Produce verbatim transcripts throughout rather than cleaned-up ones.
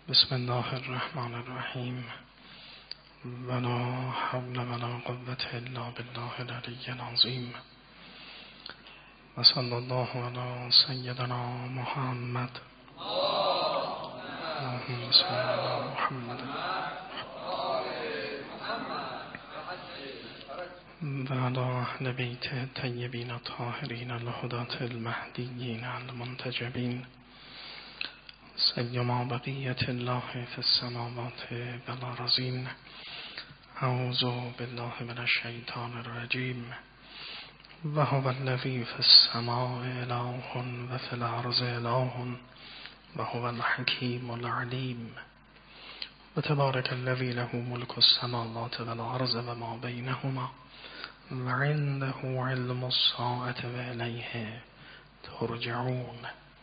بسم الله الرحمن الرحیم ولا حول ولا قوة الا بالله العلی العظیم و صلی الله علی سیدنا محمد اللهم صل علی محمد و علی اهل بیت الطیبین الطاهرین الهداة المهدیین المنتجبین سیما بقیت الله فی السماوات والارضین. اعوذ بالله من الشیطان الرجیم و هو الذی فی السماء اله و فی الارض اله و هو الحکیم العلیم و تبارک الذی له ملک السماوات والارض و ما بینهما و عنده علم الساعة و الیه ترجعون.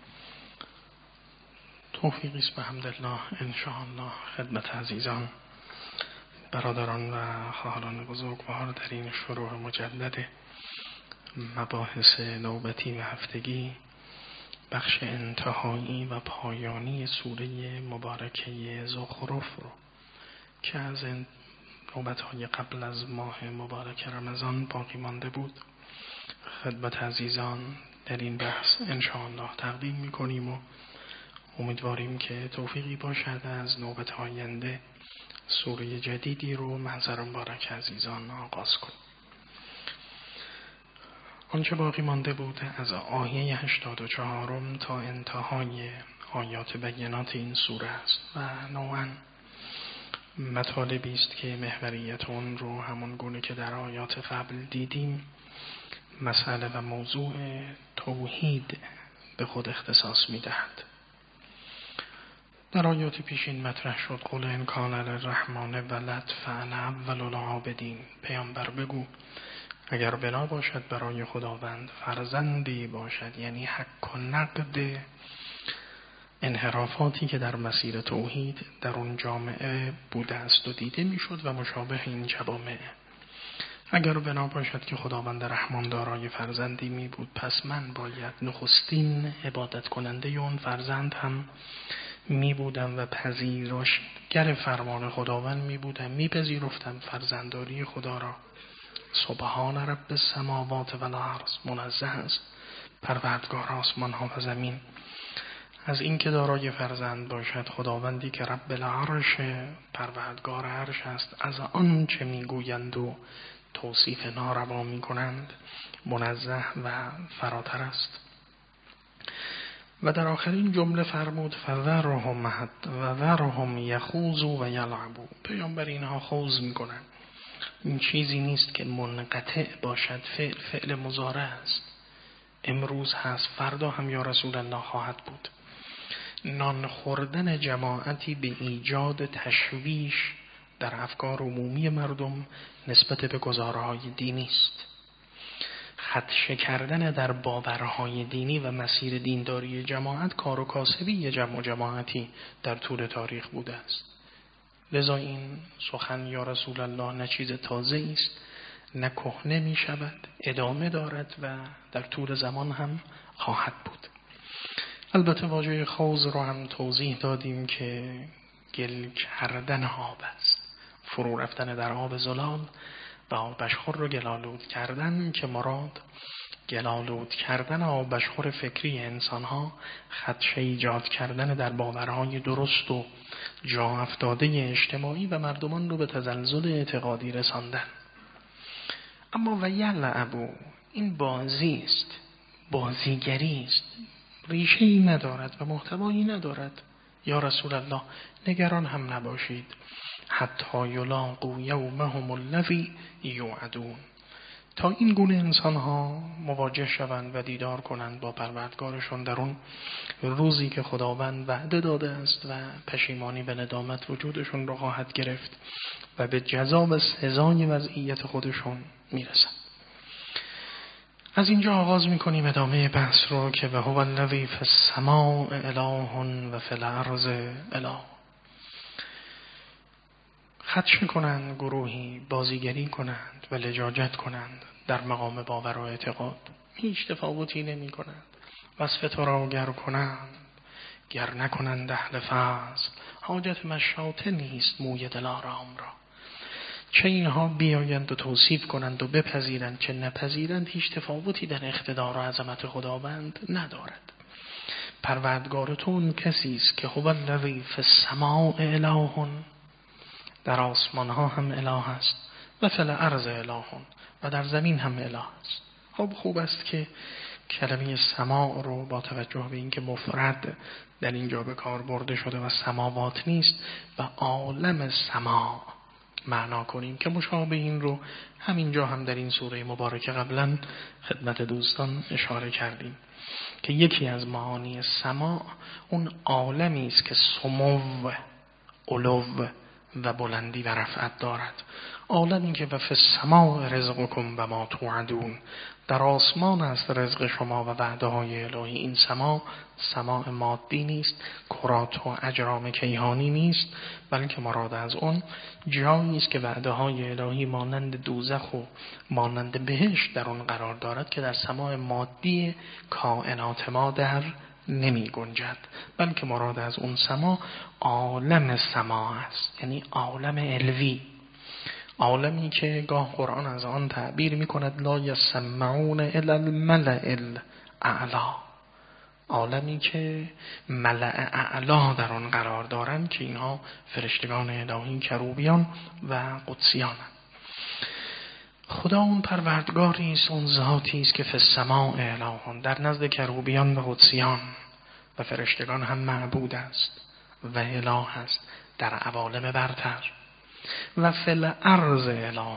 توفیقی است به حمدالله انشاءالله خدمت عزیزان، برادران و خواهران بزرگوار در این شروع مجدد مباحث نوبتی و هفتگی، بخش انتهایی و پایانی سوره مبارکه زخرف رو که از نوبت‌های قبل از ماه مبارک رمضان باقی مانده بود خدمت عزیزان در این بحث انشاءالله تقدیم می‌کنیم و امیدواریم که توفیقی باشد از نوبت آینده سوره جدیدی رو محضر مبارک عزیزان آغاز کنیم. آنچه باقی مانده بود از آیه هشتاد و چهار تا انتهای آیات بینات این سوره است و نوعاً مطالبی است که محوریت اون رو همون گونه که در آیات قبل دیدیم مسئله و موضوع توحید به خود اختصاص می‌دهد. در آیات پیشین مطرح شد قل ان کان للرحمن ولد فانا اول العابدین. پیامبر بگو اگر بنا باشد برای خداوند فرزندی باشد، یعنی حق و نقد انحرافاتی که در مسیر توحید در اون جامعه بوده است و دیده میشد و مشابه این جوامع، اگر بنا باشد که خداوند رحمان دارای فرزندی می بود، پس من باید نخستین عبادت کننده اون فرزند هم می بودم و پذیرشگر فرمان خداوند می بودم، می پذیرفتم فرزنداری خدا را. سبحان رب السماوات و الارض، منزه است پروردگار آسمان ها و زمین از این که دارای فرزند باشد. خداوندی که رب العرش، پروردگار عرش است، از آن چه می گویند و توصیف ناروا می کنند منزه و فراتر است. و در آخرین جمله فرمود فذرهم و ذرهم یخوضوا و یلعبوا. پیامبر اینها خوض میکنن، این چیزی نیست که منقطع باشد، فعل فعل مضارع است، امروز هست فردا هم یا رسول الله خواهد بود. نان خوردن جماعتی به ایجاد تشویش در افکار عمومی مردم نسبت به گزارهای دینی است. خدشه کردن در باورهای دینی و مسیر دینداری جماعت کار و کاسبی جمع و جماعتی در طول تاریخ بوده است. لذا این سخن یا رسول الله نه چیز تازه است، نه کهنه می شود، ادامه دارد و در طول زمان هم خواهد بود. البته واژه خوض رو هم توضیح دادیم که گل کردن آب است، فرو رفتن در آب زلال و آب بشخور رو گلالود کردن، که مراد گلالود کردن آب بشخور فکری انسان‌ها، خدشه ایجاد کردن در باورهای درست و جا افتاده اجتماعی و مردمان رو به تزلزل اعتقادی رساندن. اما و یلعبوا، این بازی است، بازیگری است، ریشه‌ای ندارد و محتوایی ندارد. یا رسول الله نگران هم نباشید حتی یلاقوا یومهم الذی یوعدون، تا این گونه انسان ها مواجه شوند و دیدار کنند با پروردگارشون در اون روزی که خداوند وعده داده است و پشیمانی و ندامت وجودشون رو خواهد گرفت و به جزا و سزای وضعیت خودشون میرسند. از اینجا آغاز میکنیم ادامه بحث رو که و هو الذی فی السماء اله و فی الارض اله. خدشه کنند گروهی، بازیگری کنند و لجاجت کنند در مقام باور و اعتقاد، هیچ تفاوتی نمی کنند. وصف تو را گر کنند گر نکنند اهل فضل حاجت مشاطه نیست موی دلارام را. چه اینها بیایند و توصیف کنند و بپذیرند چه نپذیرند، هیچ تفاوتی در اقتدار و عظمت خداوند ندارد. پروردگارتون کسی است که هو الذی فی السماء اله، در آسمان ها هم اله است، و فی الارض اله، و در زمین هم اله است. خب خوب است که کلمه سماع رو با توجه به اینکه مفرد در اینجا به کار برده شده و سماوات نیست و عالم سماع معنا کنیم، که مشابه این رو همینجا هم در این سوره مبارکه قبلا خدمت دوستان اشاره کردیم که یکی از معانی سماع اون عالمی است که سمو، علو و بلندی و رفعت دارد. عالمی که و فی السماء رزقکم و ما توعدون، در آسمان است رزق شما و وعده های الهی. این سماع سماع مادی نیست، کرات و اجرام کیهانی نیست، بلکه مراد از اون جایی است که وعده های الهی مانند دوزخ و مانند بهشت در اون قرار دارد که در سماع مادی کائنات ما در نمی گنجد، بلکه مراد از اون سماع عالم سماع است، یعنی عالم علوی، عالمی که گاه قرآن از آن تعبیر می کند لا یسمعون الی الملأ الاعلی، عالمی که ملأ اعلی در آن قرار دارند که اینها فرشتگان الهی کروبیان و قدسیان. خدا اون پروردگاری است، اون ذاتی است که فی السماء اله، در نزد کروبیان و قدسیان و فرشتگان هم معبود است و اله است در عوالم برتر. و فی الارض اله،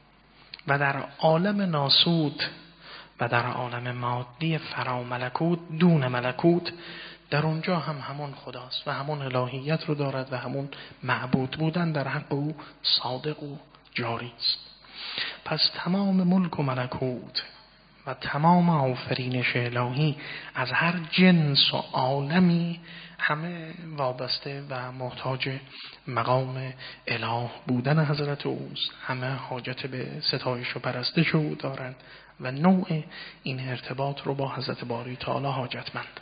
و در عالم ناسوت و در عالم مادی فرا ملکوت دون ملکوت، در اونجا هم همون خداست و همون الهیت رو دارد و همون معبود بودن در حق او صادق و جاری است. پس تمام ملک و ملکوت و تمام آفرینش الهی از هر جنس و عالمی همه وابسته و محتاج مقام اله بودن حضرت اوست، همه حاجت به ستایش و پرستش او دارند و نوع این ارتباط رو با حضرت باری تعالی حاجتمند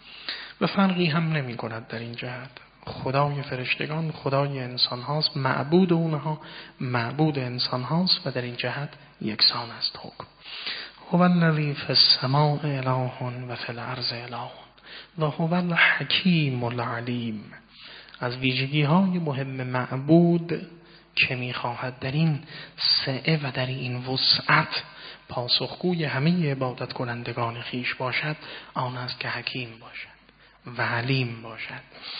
و فرقی هم نمی کند در این جهت. خدای فرشتگان خدای انسان هاست، معبود اونها معبود انسان هاست و در این جهت یکسان است حکم. هو الذی فی السماء اله و فی الارض اله و هو الحکیم العلیم. از ویژگی های مهم معبود که میخواهد در این سعه و در این وسعت پاسخگوی همه عبادت کنندگان خیش باشد، آن است که حکیم باشد و علیم باشد،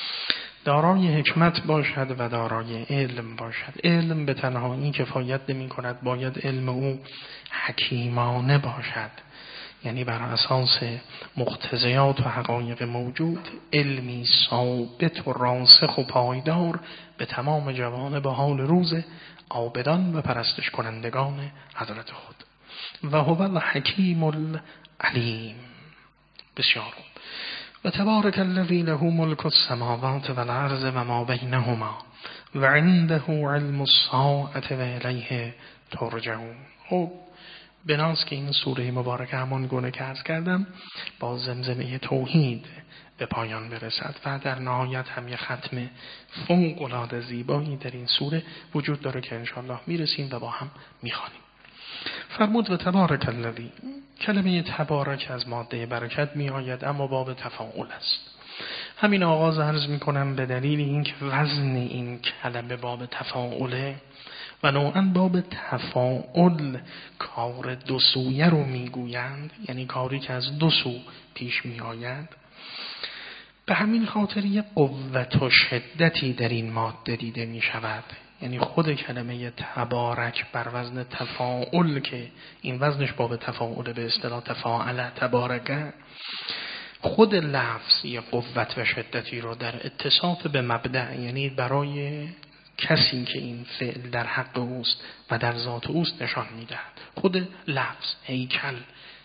دارای حکمت باشد و دارای علم باشد. علم به تنهایی کفایت نمی کند، باید علم او حکیمانه باشد، یعنی بر اساس مقتضیات و حقایق موجود، علمی ثابت و راسخ و پایدار به تمام جوانب حال روز عابدان و پرستش کنندگان حضرت خود. و هو الحکیم العلیم. بسیار و تبارک الذی له ملک السماوات و الارض و ما بینهما و عنده علم الساعة و الیه ترجعون. خب بناس که این سوره مبارکه همان گونه که عرض کردم با زمزمه توحید به پایان برسد و در نهایت هم یه ختم فوق العاده زیبایی در این سوره وجود داره که انشاءالله میرسیم و با هم میخوانیم. فرمود و تبارک الذی، کلمه تبارک از ماده برکت می آید اما باب تفاعل است. همین آغاز عرض می کنم به دلیل اینکه وزن این کلمه باب تفاعله و نوعاً باب تفاعل کار دو سویه رو می گویند، یعنی کاری که از دو سو پیش می آید. به همین خاطر یه قوت و شدتی در این ماده دیده می شود، یعنی خود کلمه تبارک بر وزن تفاعل که این وزنش باب تفاعل به اصطلاح تفاعل تبارکه، خود لفظ یه قوت و شدتی رو در اتصاف به مبدأ، یعنی برای کسی که این فعل در حق اوست و در ذات اوست نشان میدهد. خود لفظ هیکل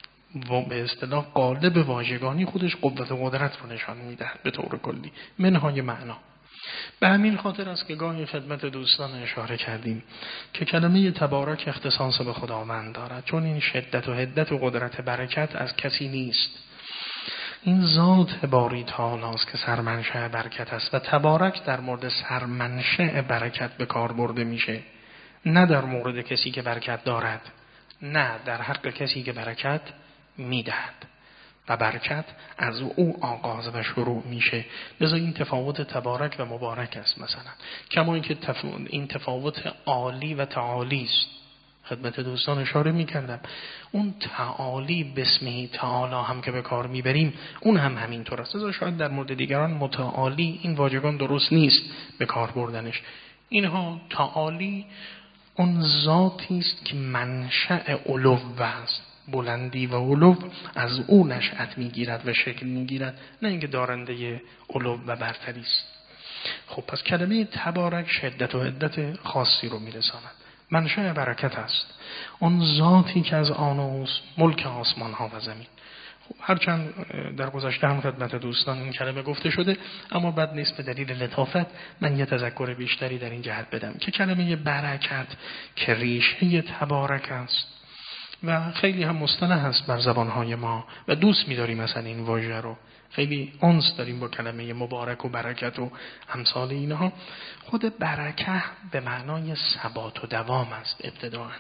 و به اصطلاح قالب واژگانی خودش قوت و قدرت رو نشان میدهد به طور کلی منهای معنا. به همین خاطر است که گاهی خدمت دوستان اشاره کردیم که کلمه تبارک اختصاص به خداوند دارد، چون این شدت و حدت و قدرت برکت از کسی نیست. این ذات باری تعالی است که سرمنشأ برکت است و تبارک در مورد سرمنشأ برکت به کار برده میشه، نه در مورد کسی که برکت دارد، نه در حق کسی که برکت میدهد و برکت از او آغاز و شروع میشه. لذا این تفاوت تبارک و مبارک است. مثلا کما اینکه تف... این تفاوت عالی و تعالی است. خدمت دوستان اشاره میکردم اون تعالی بسمه تعالی هم که به کار میبریم اون هم همینطور است. لذا شاید در مورد دیگران متعالی این واژگان درست نیست به کار بردنش. اینها تعالی اون ذاتی است که منشأ علو است، بلندی و علو از او نشأت میگیرد و شکل میگیرد، نه اینکه دارنده علو و برتری است. خب پس کلمه تبارک شدت و عدت خاصی رو میرساند. منشأ برکت است، اون ذاتی که از آن اوست ملک آسمان ها و زمین. خب هرچند در گذشته هم خدمت دوستان این کلمه گفته شده، اما بد نیست به دلیل لطافت من یه تذکر بیشتری در این جهت بدم که کلمه برکت که ریشه تبارک است و خیلی هم مصطلح هست بر زبانهای ما و دوست می‌داریم مثلا این واژه رو، خیلی انس داریم با کلمه مبارک و برکت و امثال اینها. خود برکت به معنای ثبات و دوام است. ابتداءً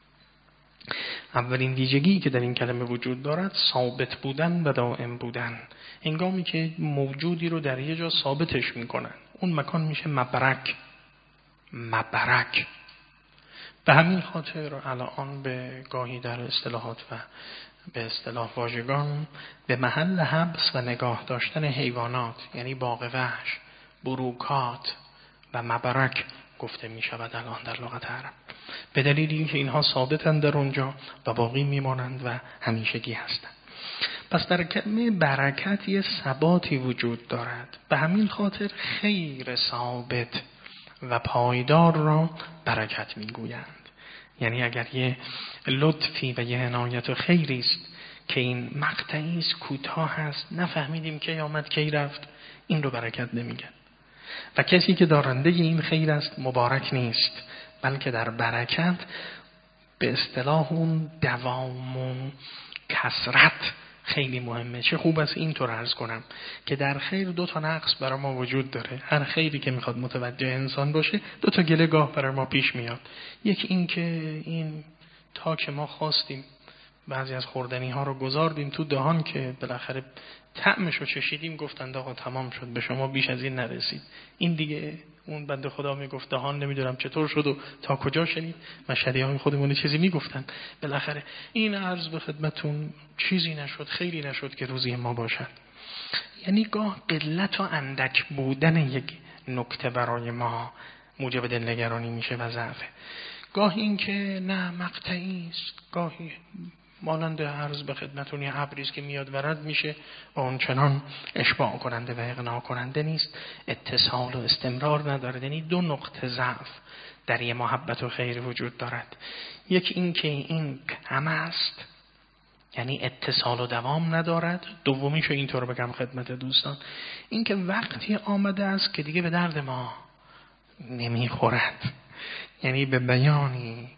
اولین ویژگی که در این کلمه وجود دارد ثابت بودن و دائم بودن. هنگامی که موجودی رو در یه جا ثابتش میکنن اون مکان میشه مبرک. مبرک به همین خاطر الان به گاهی در اصطلاحات و به اصطلاح واژگان به محل حبس و نگاه داشتن حیوانات یعنی باغ وحش، بروکات و مبرک گفته می شود الان در لغت عرب، به دلیل اینکه اینها ثابتند در اونجا و باقی میمانند و همیشگی هستند. پس در کلمه برکت یه ثباتی وجود دارد، به همین خاطر خیر ثابت و پایدار را برکت میگویند. یعنی اگر یه لطفی و یه عنایت و خیری است که این مقطعی است، کوتاه هست، نفهمیدیم کی آمد کی رفت، این رو برکت نمیگن. و کسی که دارنده این خیر است مبارک نیست، بلکه در برکت به اصطلاح اون دوام و کثرت خیلی مهمه. چه خوب است اینطور عرض کنم که در خیر دو تا نقص برای ما وجود داره. هر خیری که میخواد متوجه انسان باشه دو تا گله گاه برای ما پیش میاد. یکی این که این تا که ما خواستیم بعضی از خوردنی ها رو گذاردیم تو دهان که بالاخره طعمش رو چشیدیم گفتند آقا تمام شد، به شما بیش از این نرسید. این دیگه اون بنده خدا میگفت دهان نمیدونم چطور شد و تا کجا شنید، مشهدی های خودمون چیزی میگفتن. بالاخره این عرض به خدمتون چیزی نشد، خیری نشد که روزی ما باشد. یعنی گاه قلت و اندک بودن یک نکته برای ما موجب دلنگرانی میشه و ضعفه. گاه این که نه مقطعی است، گاهی مانند عرض به خدمتون یه ابریست که میاد و رد میشه و اون چنان اشباع کننده و اقناع کننده نیست، اتصال و استمرار نداره. یعنی دو نقطه ضعف در یه محبت و خیر وجود دارد. یک این که این کم است، یعنی اتصال و دوام ندارد. دومیشو اینطور بگم خدمت دوستان، این که وقتی آمده است که دیگه به درد ما نمیخورد، یعنی به بیانی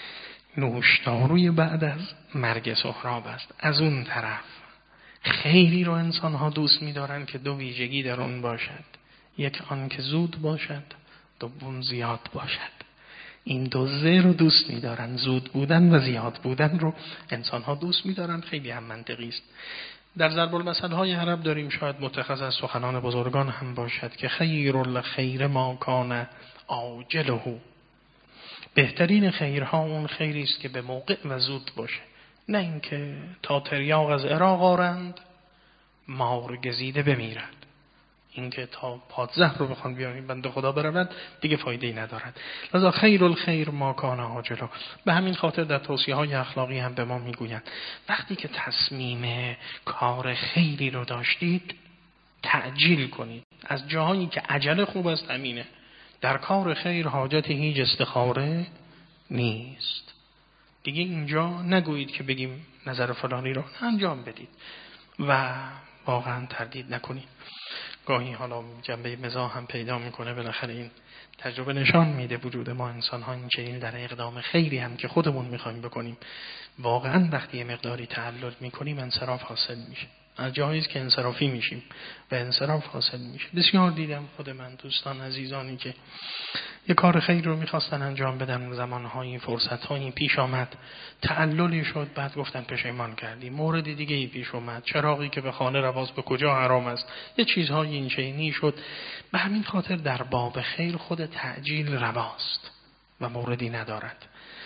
نوشداروی بعد از مرگ سهراب است. از اون طرف خیری رو انسان ها دوست می دارن که دو ویژگی در اون باشد، یک آن که زود باشد، دوم زیاد باشد. این دو زه رو دوست می دارن، زود بودن و زیاد بودن رو انسان ها دوست می دارن. خیلی هم منطقی است. در ضرب المثل های عرب داریم، شاید متخذ از سخنان بزرگان هم باشد که خیر الخیر ما کان عاجله، بهترین خیرها اون خیری است که به موقع و زود باشه، نه اینکه تا تریاق از عراق آرند مار گزیده بمیرد. اینکه تا پادزهر رو بخوان بیاریم بنده خدا برود دیگه فایده‌ای ندارد. لذا خیر الخیر ما کان عاجلا. به همین خاطر در توصیه‌های اخلاقی هم به ما میگویند وقتی که تصمیم کار خیری رو داشتید تعجیل کنید. از جاهایی که عجله خوب است همینه. در کار خیر حاجت هیچ استخاره نیست. دیگه اینجا نگویید که بگیم نظر فلانی رو، انجام بدید و واقعا تردید نکنید. گاهی حالا جنبه مزاح هم پیدا میکنه، بالاخره این تجربه نشان میده وجود ما انسان ها این چنین در اقدام خیری هم که خودمون میخوایم بکنیم واقعا وقتی یه مقداری تعلل میکنیم انصراف حاصل میشه. از جایی که انصرافی میشیم و انصراف حاصل میشه. بسیار دیدم خود من دوستان عزیزانی که یه کار خیر رو میخواستن انجام بدن، زمانهایی فرصتهایی پیش آمد، تعللی شد، بعد گفتن پشیمان کردیم. مورد دیگه ای پیش اومد، چراغی که به خانه رواز به کجا حرام است، یه چیزهای این چنینی شد. به همین خاطر در باب خیر خود تعجیل رواست و موردی ندارد.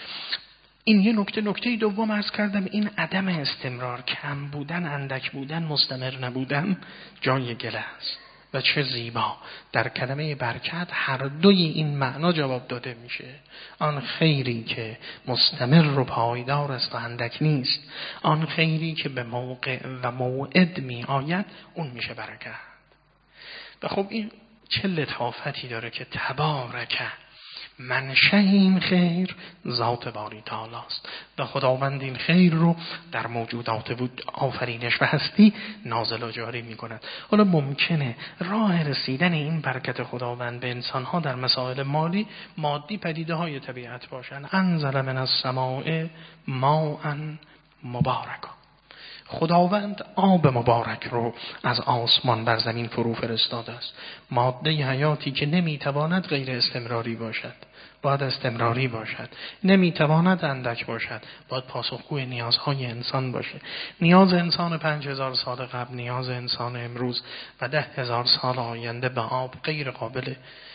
این یه نکته. نکته دوم عرض کردم، این عدم استمرار، کم بودن، اندک بودن، مستمر نبودن جای گله است. و چه زیبا در کلمه برکت هر دوی این معنا جواب داده میشه. آن خیری که مستمر و پایدار است و اندک نیست، آن خیری که به موقع و موعد می آید، اون میشه برکت. و خب این چه لطافتی داره که تبارک منشأ این خیر ذات باری تعالی است و خداوند این خیر رو در موجودات بود آفرینش و هستی نازل و جاری می کند. حالا ممکنه راه رسیدن این برکت خداوند به انسانها در مسائل مالی مادی پدیده های طبیعت باشن. انزل من السماء ماء مبارکا، خداوند آب مبارک رو از آسمان بر زمین فرو فرستاده است. ماده حیاتی که نمیتواند غیر استمراری باشد، باید استمراری باشد. نمیتواند اندک باشد، باید پاسخگوی نیازهای انسان باشه. نیاز انسان پنج هزار سال قبل، نیاز انسان امروز و ده هزار سال آینده به آب غیر قابل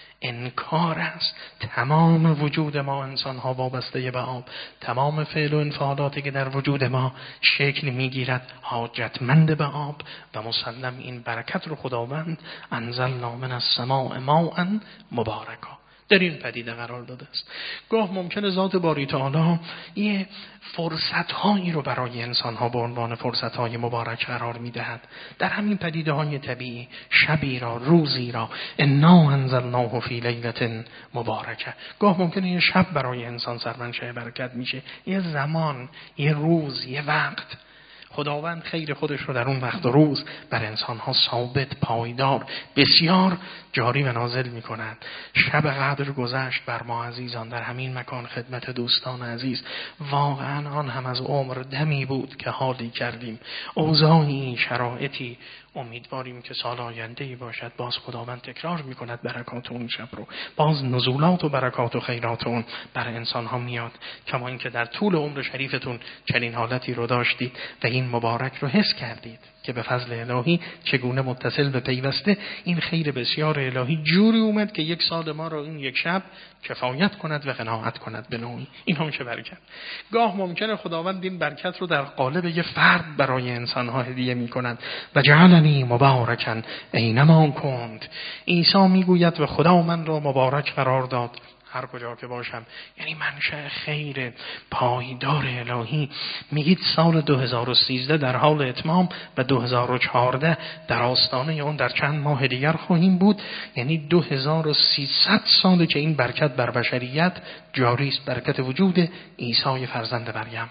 انکار است. تمام وجود ما انسان ها وابسته به آب. تمام فعل و انفعالاتی که در وجود ما شکل میگیرد حاجتمند به آب و مسلم این برکت رو خداوند انزلنا من السماء ماء مبارکا در این پدیده قرار داده است. گاه ممکنه ذات باری تعالی یه فرصت‌هایی رو برای انسان‌ها به عنوان فرصت‌های مبارک قرار می‌دهد. در همین پدیده‌های طبیعی، شبی را، روزی را، انا انزلناه فی لیلة مبارکه، گاه ممکنه یه شب برای انسان سرمنشأ برکت میشه، یه زمان، یه روز، یه وقت. خداوند خیر خودش رو در اون وقت و روز بر انسانها ثابت، پایدار، بسیار جاری و نازل می کند. شب قدر گذشت بر ما عزیزان در همین مکان خدمت دوستان عزیز. واقعا آن هم از عمر دمی بود که حالی کردیم، اوضاعی، شرایطی. امیدواریم که سال آینده‌ای باشد باز خداوند تکرار می‌کند برکات اون شب رو، باز نزولات و برکات و خیرات اون بر انسان ها میاد، کما اینکه در طول عمر شریفتون چنین حالتی رو داشتید و این مبارک رو حس کردید که به فضل الهی چگونه متصل به پیوسته این خیر بسیار الهی جوری اومد که یک سال ما رو این یک شب کفایت کند و قناعت کند به نوعی. این هم چه برکت. گاه ممکنه خداوند این برکت رو در قالب یه فرد برای انسان ها هدیه می کند. و جعلنی مبارکن اینما کنت، عیسی میگوید و خدا من را مبارک قرار داد هر کجا که باشم. یعنی منشأ خیر پایدار الهی. میگید سال دو هزار و سیزده در حال اتمام و دو هزار و چهارده در آستانه اون در چند ماه دیگر خواهیم بود. یعنی دو هزار و سیصد ساله که این برکت بر بشریت جاری است، برکت وجود عیسی فرزند مریم.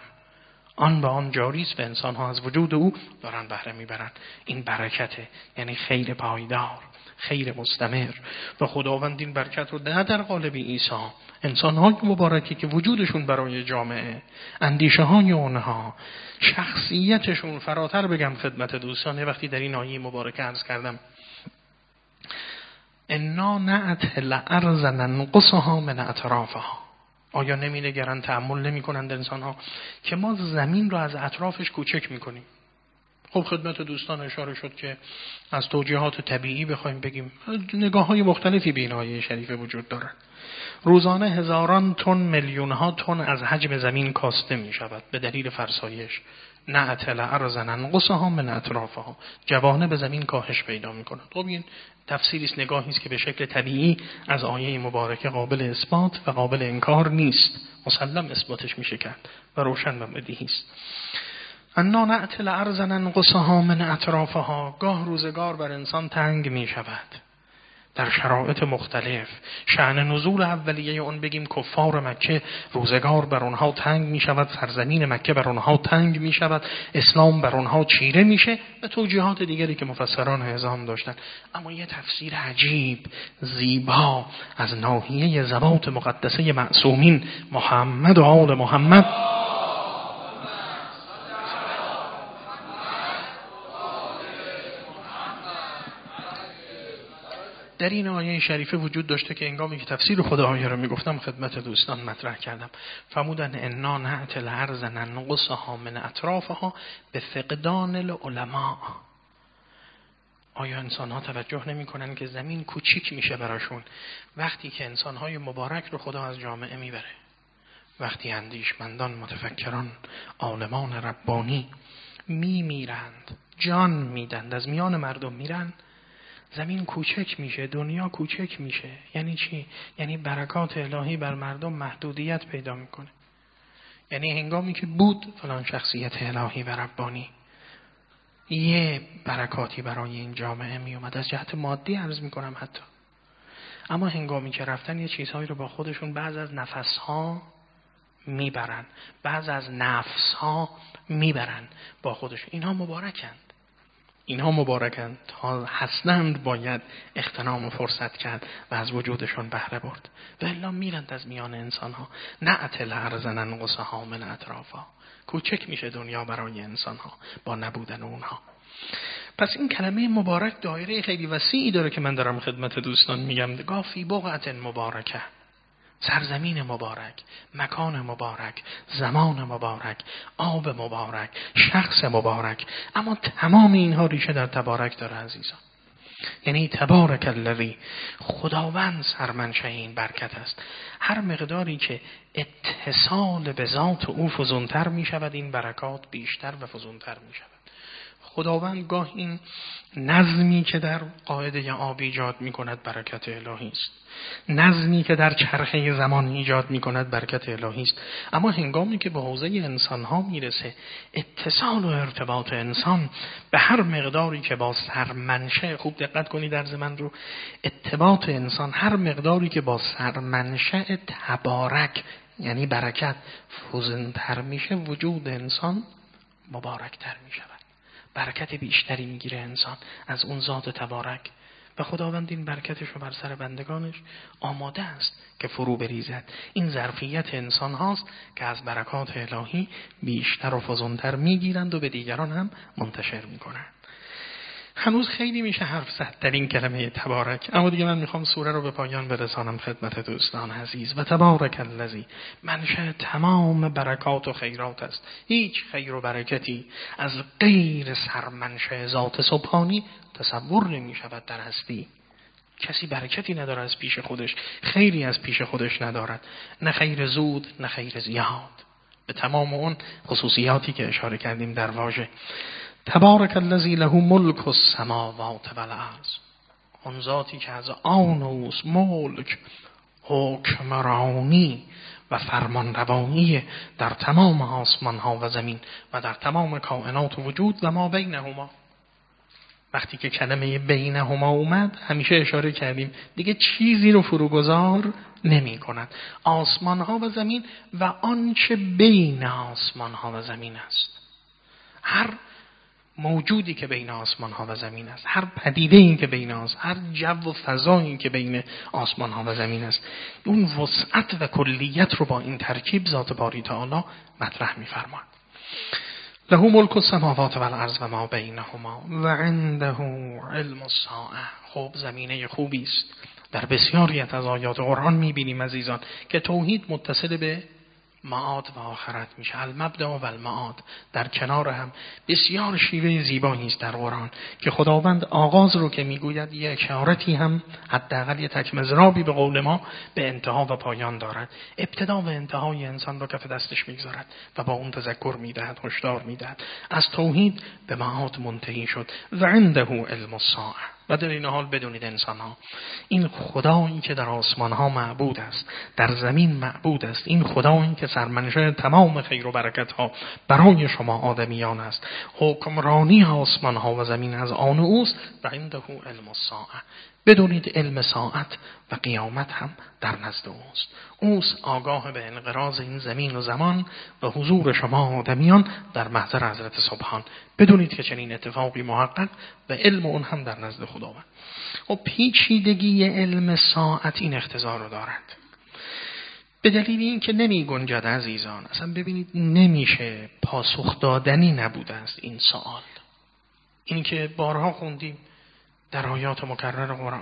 آن به آن جاری است و انسان ها از وجود او دارن بهره میبرن. این برکته، یعنی خیر پایدار، خیر مستمر. و خداوند این برکت رو نه در قالب عیسی، انسان‌های مبارکی که وجودشون برای جامعه، اندیشه های اونها، شخصیتشون، فراتر بگم خدمت دوستان، وقتی در این آیه مبارکه عرض کردم انا نأتی الارض ننقصها من اطرافها، آیا نمی نگرند، تأمل نمی کنند انسان ها که ما زمین رو از اطرافش کوچک می کنیم؟ خب خدمت دوستان اشاره شد که از توجیهات طبیعی بخوایم بگیم نگاه های مختلفی به این آیه شریفه وجود دارد. روزانه هزاران تن، میلیون ها تن از حجم زمین کاسته می شود به دلیل فرسایش. نأتی الارض ننقصها من اطرافها، جوانب به زمین کاهش پیدا می کند. خب این تفسیری است، نگاهی است که به شکل طبیعی از آیه مبارکه قابل اثبات و قابل انکار نیست، مسلم اثباتش میشه کرد و روشن و بدیهی است. انا نأتی الارض ننقصها من اطرافها، گاه روزگار بر انسان تنگ می شود در شرایط مختلف. شأن نزول اولیه اون بگیم کفار مکه، روزگار بر اونها تنگ می شود، سرزمین مکه بر اونها تنگ می شود، اسلام بر اونها چیره میشه و توجیهات دیگری که مفسران اعظام داشتن. اما یه تفسیر عجیب زیبا از ناحیه ذوات مقدسه معصومین محمد و آل محمد در این آیه شریفه وجود داشته که هنگامی که تفسیر خداهای رو میگفتم خدمت دوستان مطرح کردم، فرمودن انا نأتی الارض ننقصها من اطرافها به فقدان العلماء. آیا انسان ها توجه نمی کنن که زمین کوچیک میشه براشون وقتی که انسان های مبارک رو خدا از جامعه میبره؟ وقتی اندیشمندان، متفکران، عالمان ربانی میمیرند، جان میدند، از میان مردم میرن، زمین کوچک میشه، دنیا کوچک میشه. یعنی چی؟ یعنی برکات الهی بر مردم محدودیت پیدا میکنه. یعنی هنگامی که بود فلان شخصیت الهی و ربانی یه برکاتی برای این جامعه میومد، از جهت مادی عرض میکنم حتی، اما هنگامی که رفتن یه چیزهایی رو با خودشون بعض از نفسها میبرن، بعض از نفسها میبرن با خودشون. اینها مبارکند، اینها مبارکند، هستند، باید اغتنام فرصت کرد و از وجودشون بهره برد، و الا میرند از میان انسان ها. نأتی الارض ننقصها من اطرافها، کوچک میشه دنیا برای انسان ها با نبودن اونها. پس این کلمه مبارک دایره خیلی وسیعی داره که من دارم خدمت دوستان میگم. گافی بقعت مبارکه، سرزمین مبارک، مکان مبارک، زمان مبارک، آب مبارک، شخص مبارک. اما تمام اینها ریشه در تبارک داره عزیزان. یعنی تبارک الذی، خداوند سرمنشأ این برکت است. هر مقداری که اتصال به ذات او فزونتر می شود، این برکات بیشتر و فزونتر می شود. خداوند گاه این نظمی که در قاعده آب ایجاد می کند برکت الهی است، نظمی که در چرخه زمان ایجاد می کند برکت الهی است. اما هنگامی که به حوزه انسان ها میرسه، اتصال و ارتباط انسان به هر مقداری که با سرمنشأ، خوب دقت کنید درس من رو، ارتباط انسان هر مقداری که با سرمنشأ تبارک یعنی برکت فزونتر میشه، وجود انسان مبارکتر می شود، برکت بیشتری میگیره انسان از اون ذات تبارک. و خداوند این برکتش رو بر سر بندگانش آماده است که فرو بریزد. این ظرفیت انسان هاست که از برکات الهی بیشتر و فزونتر میگیرند و به دیگران هم منتشر میکنند. هنوز خیلی میشه حرف زد در این کلمه تبارک، اما دیگه من میخوام سوره رو به پایان برسانم خدمت دوستان عزیز. و تبارک الذی، منشأ تمام برکات و خیرات است. هیچ خیر و برکتی از غیر سرمنشأ ذات سبحانی تصور نمی شود در هستی. کسی برکتی نداره از پیش خودش، خیری از پیش خودش ندارد، نه خیر زود نه خیر زیاد، به تمام اون خصوصیاتی که اشاره کردیم در واژه. تبارک الذی له ملک السماوات والارض، اون ذاتی که از آن اوست ملک، حکمرانی و فرمان روایی در تمام آسمان ها و زمین و در تمام کائنات و وجود و ما بینهما. وقتی که کلمه بینهما اومد همیشه اشاره کردیم دیگه چیزی رو فروگذار نمی کند. آسمان ها و زمین و آنچه بین آسمان ها و زمین است، هر موجودی که بین آسمان ها و زمین است، هر پدیده این که بین است، هر جو و فضایی که بین آسمان ها و زمین است، اون وسعت و کلیت رو با این ترکیب ذات باری تعالی مطرح می‌فرماید. له ملک السماوات والارض و ما بینهما و عنده علم الساعه. خب زمینه خوبی است. در بسیاری از آیات قرآن می‌بینیم عزیزان که توحید متصل به معاد و آخرت میشه، المبدأ و المعاد در کنار هم. بسیار شیوه زیبایی است در قرآن که خداوند آغاز رو که میگوید یه اشارتی هم حداقل یه تک مضرابی به قول ما به انتها و پایان دارد. ابتدا و انتهای انسان رو کف دستش میگذارد و با اون تذکر میدهد، هشدار میدهد. از توحید به معاد منتهی شد. و عنده علم الساعه. و در این حال بدونید انسان ها، این خدایی که در آسمان ها معبود است، در زمین معبود است، این خدایی که سرمنشأ تمام خیر و برکت ها برای شما آدمیان است، حکمرانی آسمان ها و زمین از آن اوست. و عنده علم الساعه. بدونید علم ساعت و قیامت هم در نزد اوست. اوست آگاه به انقراض این زمین و زمان و حضور شما آدمیان در محضر حضرت سبحان. بدونید که چنین اتفاقی محقق و علم اون هم در نزد خداوند. و پیچیدگی علم ساعت این اختزار رو دارد، به دلیل این که نمی گنجد عزیزان. اصلا ببینید نمیشه، پاسخ دادنی نبوده است این سوال. این که بارها خوندیم در آیات مکرر قرآن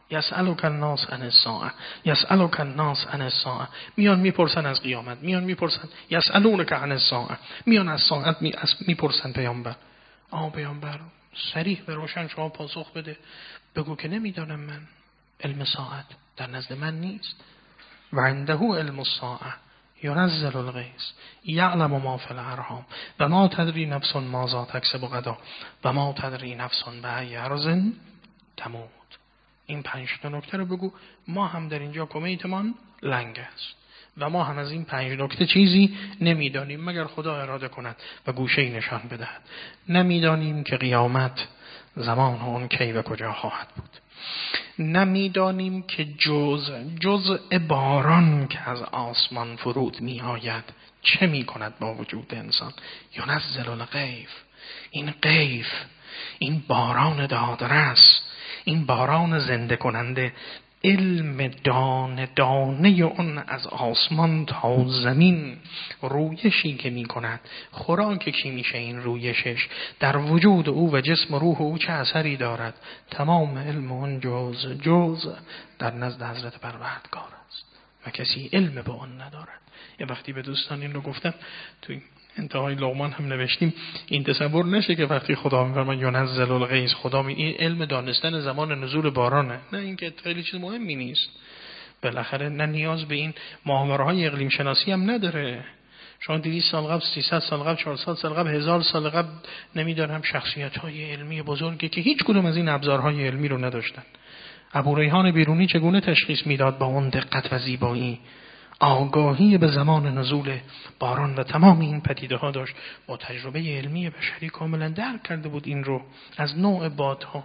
یسألک الناس عن الساعه یسألک الناس عن الساعه. میان میپرسن از قیامت، میان میپرسن یسألونک عن الساعه، میان از ساعت می میپرسن پیامبر. آ پیامبر صریح به روشن شما پاسخ بده، بگو که نمیدانم، من علم ساعت در نزد من نیست. و عنده علم الساعه ينزل الغیث یعلم ما فی الارحام و ما تدری نفس ماذا تکسب غدا و ما تدری نفس بأی ارض تموت. این پنج تا نکته رو بگو. ما هم در اینجا کمیتمان لنگ است و ما هم از این پنج نکته چیزی نمیدانیم مگر خدا اراده کند و گوشه‌ای نشان بدهد. نمیدانیم که قیامت زمان اون کی و کجا خواهد بود. نمیدانیم که جز جز باران که از آسمان فرود می آید چه می کند با وجود انسان. ینزل الغیث، این غیث، این باران دادرس، این باران زنده کننده، علم دانه دانه اون از آسمان تا زمین رویشی که می کند. خوراک کی میشه این رویشش؟ در وجود او و جسم و روح او چه اثری دارد؟ تمام علم اون جز جز در نزد حضرت پروردگار است و کسی علم به اون ندارد. یه وقتی به دوستان این رو گفتم، توی انتهای لقمان هم نوشتیم، این تصور نشه که وقتی خدا میفرماید ینزل الغیث، خدا می این علم دانستن زمان نزول بارانه. نه، این که خیلی چیز مهمی نیست. بالاخره نه نیاز به این ماهواره‌های اقلیم شناسی هم نداره. شما دویست سال قبل، سیصد سال قبل، چهارصد سال قبل، هزار سال قبل نمیدونم شخصیت‌های علمی بزرگی که هیچ کدوم از این ابزارهای علمی رو نداشتن. ابوریحان بیرونی چگونه تشخیص میداد با اون دقت و زیبایی؟ آگاهی به زمان نزول باران و تمام این پدیده ها داشت. با تجربه علمی بشری کاملا درک کرده بود این رو. از نوع بادها،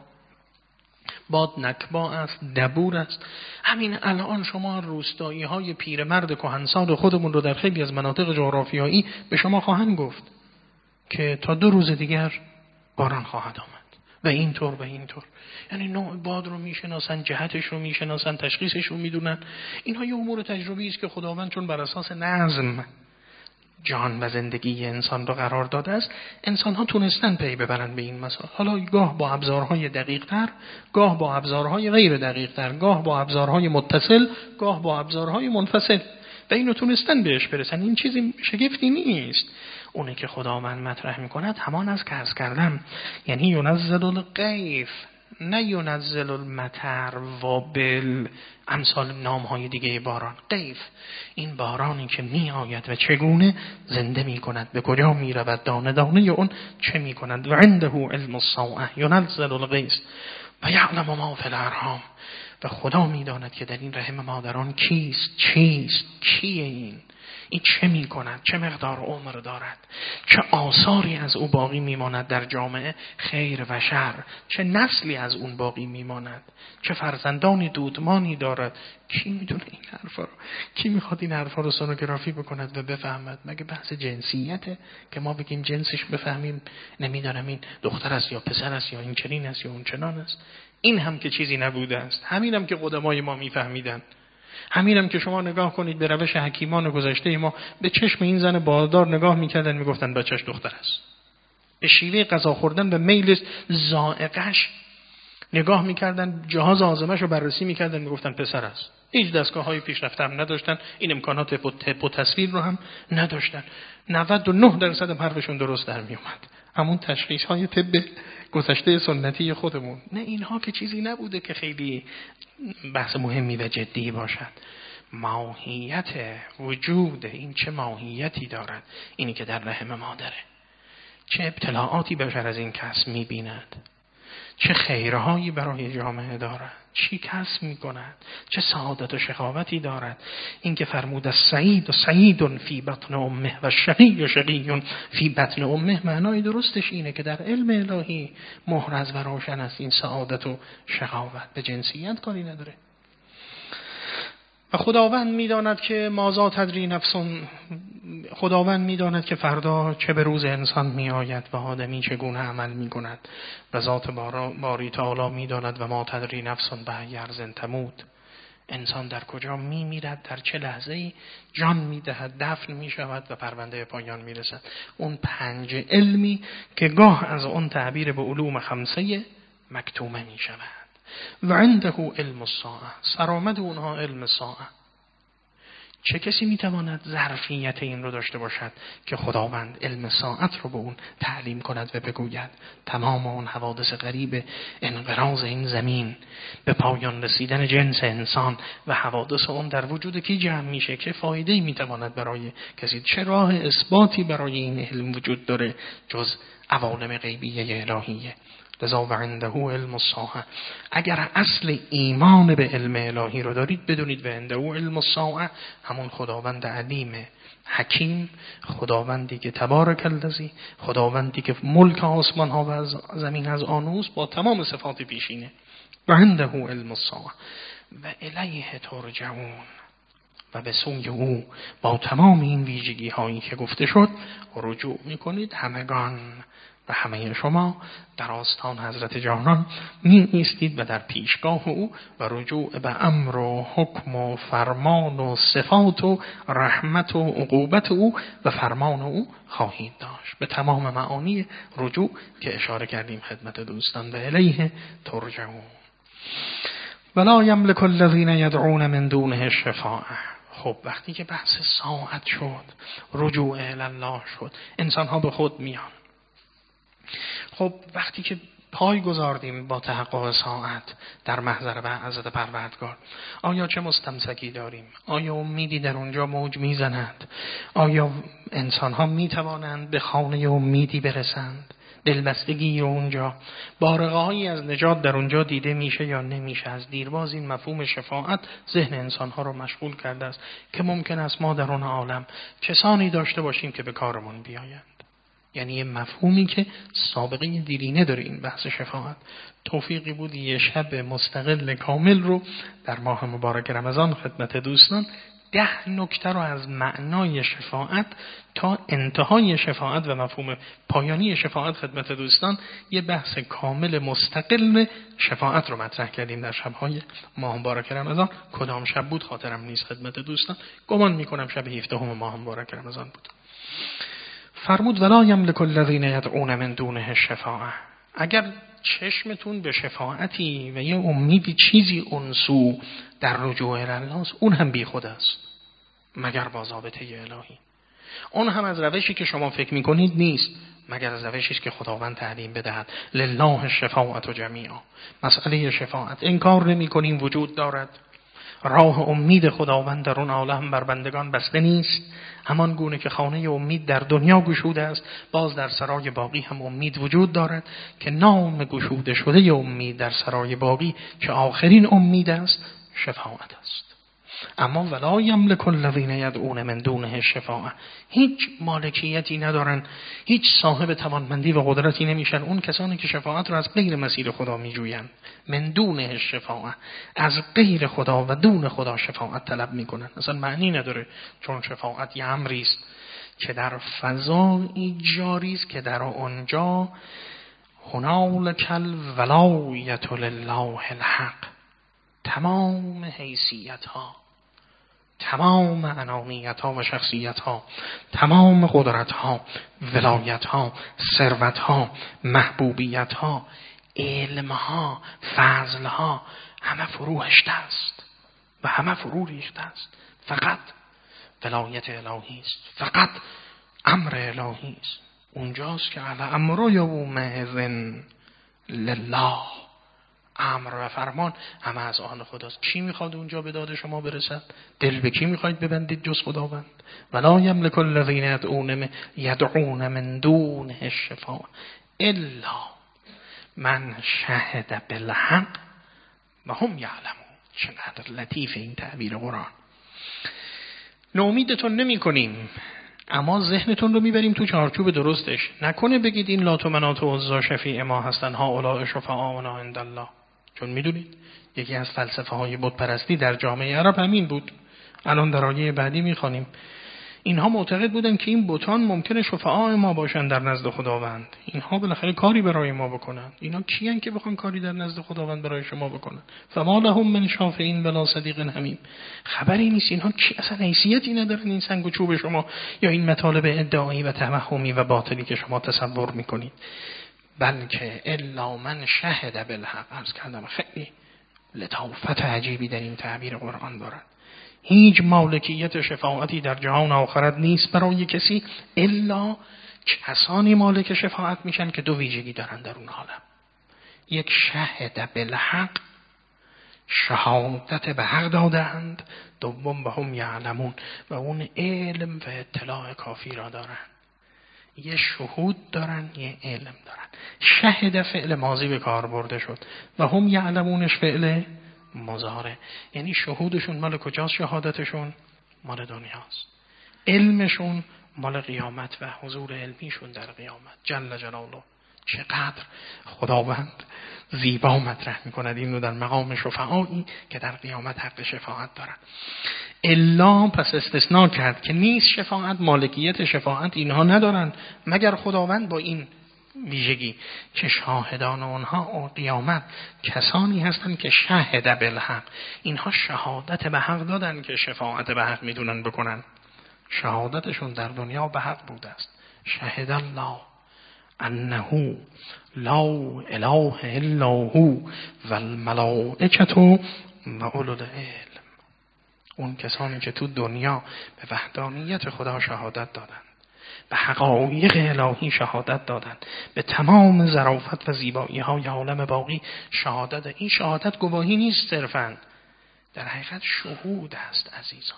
باد نکبا است، دبور است. همین الان شما روستایی های پیرمرد کهنسال خودمون رو در خیلی از مناطق جغرافیایی به شما خواهند گفت که تا دو روز دیگر باران خواهد آمد و اینطور و اینطور. یعنی نوع باد رو میشناسن، جهتش رو میشناسن، تشخیصش رو میدونن. اینها یه امور تجربی است که خداوند چون بر اساس نظم جان و زندگی انسان رو قرار داده است، انسان ها تونستن پی ببرن به این مسائل. حالا گاه با ابزارهای دقیق تر، گاه با ابزارهای غیر دقیق تر، گاه با ابزارهای متصل، گاه با ابزارهای منفصل، و اینو تونستن بهش برسن. این چیزی شگفتی نیست. اونه که خداوند مطرح میکند همان از که عرض کردم، یعنی ینزل الغیث، نه ینزل المطر و بل امثال نام های دیگه باران. غیث، این بارانی که می آید و چگونه زنده می کند، به کجا می رود، دانه دانه اون چه می کند. و عنده علم الساعه ینزل الغیث و یعلم ما فی الارحام، و خدا می داند که در این رحم مادران کیست، چیست، کیه این این چه می کند، چه مقدار عمر دارد، چه آثاری از او باقی می ماند در جامعه، خیر و شر، چه نسلی از اون باقی می ماند، چه فرزندانی دودمانی دارد. کی میدونه این حرفا رو؟ کی میخواد این حرفا رو سونوگرافی بکند و بفهمد؟ مگه بحث جنسیته که ما بگیم جنسش بفهمیم، نمیدانم این دختر است یا پسر است یا این چنین است یا اون چنان است. این هم که چیزی نبوده است. همین هم که قدمای ما میفهمیدن. همینم که شما نگاه کنید به روش حکیمان گذشته ما، به چشم این زن باردار نگاه میکردن، میگفتن بچهش دختر است. به شیوه غذا خوردن، به میل ذائقه‌اش نگاه میکردن، جهاز هاضمه‌اش رو بررسی میکردن، میگفتن پسر است. هیچ دستگاه‌های پیشرفته هم نداشتن، این امکانات تپ و تصویر رو هم نداشتن. نود و نه درصد حرفشون درست در میومد. همون تشخیص‌های طب گذشته سنتی خودمون. نه، اینها که چیزی نبوده که خیلی بحث مهمی و جدی باشد. ماهیت وجود این چه ماهیتی دارد؟ اینی که در رحم مادره. چه ابتلاعاتی بشر از این کسب می‌بیند، چه خیرهایی برای جامعه دارد، چی کسب می‌کند، چه سعادت و شقاوتی دارد. این که فرمود السعید و سعید فی بطن امه و شقی و شقی فی بطن امه، معنای درستش اینه که در علم الهی محرز و روشن است این سعادت و شقاوت، به جنسیت کاری نداره. و خداوند میداند که مازا تدری نفسون، خداوند میداند که فردا چه به روز انسان می آید و آدمی چگونه عمل می کند. و ذات باری تعالی میداند و ما تدری نفسون به ای ارض تموت، انسان در کجا می میرد، در چه لحظه‌ای جان می دهد، دفن می شود و پرونده پایان می رسد. اون پنج علمی که گاه از اون تعبیر به علوم خمسه مکتومه می شود. و عنده علم الساعه، سرآمد اونها علم ساعه. چه کسی میتواند ظرفیت این رو داشته باشد که خداوند علم ساعت رو به اون تعلیم کند و بگوید تمام اون حوادث غریب انقراض این زمین، به پایان رسیدن جنس انسان و حوادث اون در وجود کی جمع میشه، که فایده‌ای میتواند برای کسی، چه راه اثباتی برای این علم وجود داره جز عوالم غیبیه الهیه. لذا و عنده علم الساعه. اگر اصل ایمان به علم الهی رو دارید بدونید و عنده علم الساعه همون خداوند علیم حکیم، خداوندی که تبارک الذی، خداوندی که ملک آسمان ها و زمین از آنوس با تمام صفات پیشینه. و عنده علم الساعه و الیه ترجعون، و به سوی او با تمام این ویژگی هایی که گفته شد رجوع میکنید همگان و همه شما در آستان حضرت جانان می ایستید و در پیشگاه او و رجوع به امر و حکم و فرمان و صفات و رحمت و عقوبت او و فرمان او خواهید داشت، به تمام معانی رجوع که اشاره کردیم خدمت دوستان. و الیه ترجعون. ولا یملک الذین یدعون من دونه الشفاعه. خب وقتی که بحث ساعت شد، رجوع الی الله شد، انسان ها به خود میان. خب وقتی که پای گذاردیم با تحقق ساعت در محضر به حضرت پروردگار، آیا چه مستمسکی داریم؟ آیا امیدی در اونجا موج میزند؟ آیا انسان ها میتوانند به خانه امیدی برسند؟ دلبستگی اونجا، بارقه‌هایی از نجات در اونجا دیده میشه یا نمیشه؟ از دیرباز این مفهوم شفاعت ذهن انسان‌ها رو مشغول کرده است که ممکن است ما در اون عالم کسانی داشته باشیم که به کارمون بیایند. یعنی یه مفهومی که سابقه دیرینه داره این بحث شفاعت. توفیقی بود یه شب مستقل کامل رو در ماه مبارک رمضان خدمت دوستان ده نکته رو از معنای شفاعت تا انتهای شفاعت و مفهوم پایانی شفاعت خدمت دوستان یه بحث کامل مستقل شفاعت رو مطرح کردیم در شب‌های ماه مبارک رمضان. کدام شب بود خاطرم نیست خدمت دوستان، گمان میکنم شب هفدهم ماه مبارک رمضان بود. فرمود ولا یملک الذین یدعون من دونه الشفاعه. اگر چشمتون به شفاعتی و یه امیدی چیزی اونسو در رجوع الله، اون هم بی خود است مگر با ضابطه الهی. اون هم از روشی که شما فکر میکنید نیست مگر از روشی که خداوند تعلیم بدهد. لله الشفاعة جمیعا. مسئله شفاعت انکار نمی کنیم وجود دارد. راه امید خداوند در اون عالم بر بندگان بسته نیست. همان گونه که خانه امید در دنیا گشوده است، باز در سرای باقی هم امید وجود دارد که نام گشوده شده امید در سرای باقی که آخرین امید است شفاعت است. اما ولا یملک الذین یدعون من دونه الشفاعه، هیچ مالکیتی ندارن، هیچ صاحب توانمندی و قدرتی نمیشن اون کسانی که شفاعت را از غیر مسیر خدا میجویند. من دونه الشفاعه، از غیر خدا و دون خدا شفاعت طلب میکنن. اصلا معنی نداره، چون شفاعت یه امری است که در فضایی جاری است که در آنجا هنالک الولایة لله الحق، تمام حیثیت ها، تمام انانیت ها و شخصیت ها، تمام قدرت ها، ولایت ها، ثروت ها، محبوبیت ها، علم ها، فضل ها، همه فرو هشته است و همه فرو ریخته است. فقط ولایت الهی است، فقط امر الهی است. اونجاست که علی امر یومئذ لله، امر و فرمان همه از آن خداست. کی میخواد اونجا به داد شما برسد؟ دل به کی میخواید ببندید جز خداوند؟ ولا یملک الذین یدعون یدعون من دونه الشفاعة الا من شهد بالحق و هم یعلمون. چقدر لطیف این تعبیر قرآن. ناامیدتون نمی کنیم، اما ذهنتون رو میبریم تو چارچوب درستش. نکنه بگید این لات و منات و عزا شفیع ما هستن، ها اولئک شفعاؤنا عند الله. چون میدونید یکی از فلسفه های بت پرستی در جامعه عرب همین بود. الان در آیه بعدی میخوانیم اینها معتقد بودن که این بتان ممکنه شفعاء ما باشن در نزد خداوند، اینها بالاخره کاری برای ما بکنن. اینا کیان که بخوان کاری در نزد خداوند برای شما بکنن؟ فما لهم من شافعین ولا صدیق حمیم. خبری نیست اینها کی، اصلا حیثیتی ندارن این سنگ و چوب شما یا این مطالب ادعایی و توهمی و باطلی که شما تصور میکنید. بلکه الا من شهد بالحق. عرض کردم خیلی لطافت عجیبی در این تعبیر قرآن دارد. هیچ مالکیت شفاعتی در جهان آخرت نیست برای کسی الا کسانی مالک شفاعت میشن که دو ویژگی دارن در اون عالم. یک شهد بالحق، شهادت به حق دادند. دوم به هم یعلمون، و اون علم و اطلاع کافی را دارن. یه شهود دارن، یه علم دارن. شهد فعل ماضی به کار برده شد و هم یعلمونش فعل مضارع. یعنی شهودشون مال کجاست؟ شهادتشون مال دنیاست. علمشون مال قیامت و حضور علمیشون در قیامت. جل جلاله. چقدر خداوند زیبا مطرح میکند اینو در مقام شفعایی که در قیامت حق شفاعت دارن. الا پس استثناء کرد که نیست شفاعت، مالکیت شفاعت اینها ندارن مگر خداوند با این ویژگی که شاهدان اونها و قیامت کسانی هستند که شهد بالحق، اینها شهادت به حق دادن که شفاعت به حق میدونن بکنن. شهادتشون در دنیا به حق بوده است. شهد الله انه لا اله الا هو و الملائکه و اولو العلم. اون کسانی که تو دنیا به وحدانیت خدا شهادت دادن، به حقایق الهی شهادت دادن، به تمام ظرافت و زیبایی های عالم باقی شهادت. این شهادت گواهی نیست صرفاً، در حقیقت شهود است عزیزان.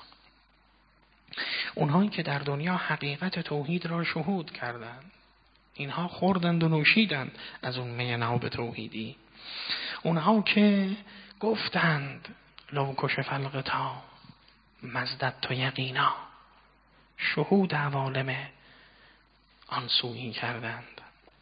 اونهایی که در دنیا حقیقت توحید را شهود کردند، اینها خوردند و نوشیدند از اون می ناب توحیدی. اونها که گفتند لو کشف الغطا مزددت یقینا، شهود عوالم آن سویی کردند.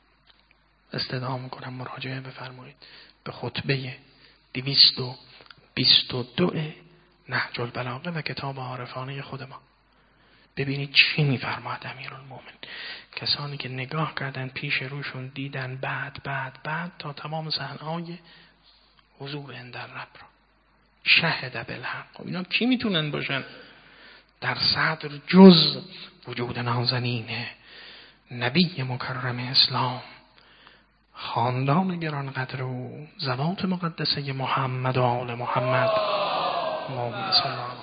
استدعا میکنم مراجعه بفرمایید به خطبه دویست و بیست و دو نهج البلاغه و کتاب عارفانه خود ما. ببینید چی میفرماید امیرالمومنین. کسانی که نگاه کردن پیش روشون دیدن بعد بعد بعد تا تمام صحنه‌های حضور اندر رب را شهد بالحق. اینا کی میتونن باشن در صدر جز وجود نازنین نبی مکرم اسلام، خاندان گران قدر و ذوات مقدسه محمد و آل محمد. اللهم صل علی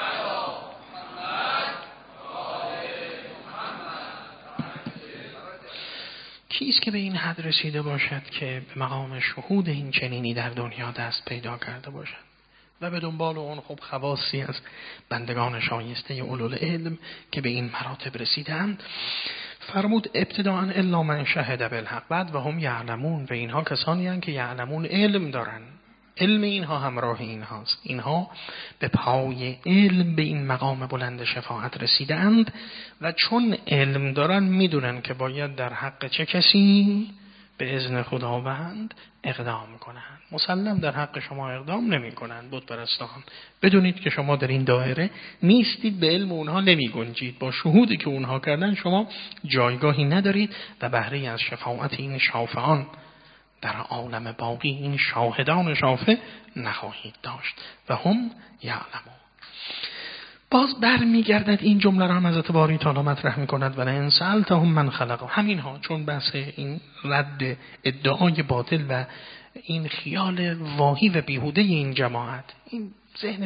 کیست که به این حد رسیده باشد که به مقام شهود این چنینی در دنیا دست پیدا کرده باشد و به دنبال اون خب خواصی از بندگان شایسته اولوالعلم که به این مراتب رسیدند. فرمود ابتداء الا من شهد بالحق، بعد و هم یعلمون، و اینها کسانی هستند که یعلمون علم دارن. علم اینها همراه اینهاست. اینها به پای علم به این مقام بلند شفاعت رسیدند و چون علم دارن میدونن که باید در حق چه کسی به اذن خداوند اقدام کنند. مسلم در حق شما اقدام نمی کنند بت پرستان. بدونید که شما در این دایره نیستید، به علم اونها نمی گنجید. با شهودی که اونها کردن شما جایگاهی ندارید و بهره از شفاعت این شافعان در عالم باقی، این شاهدان شافع، نخواهید داشت. و هم یعلمون. باز بر میگردد این جمله را هم حضرت باری تعالی مطرح میکند و لئن سألتهم من خلقهم. همین ها، چون بحث این رد ادعای باطل و این خیال واهی و بیهوده این جماعت، این ذهن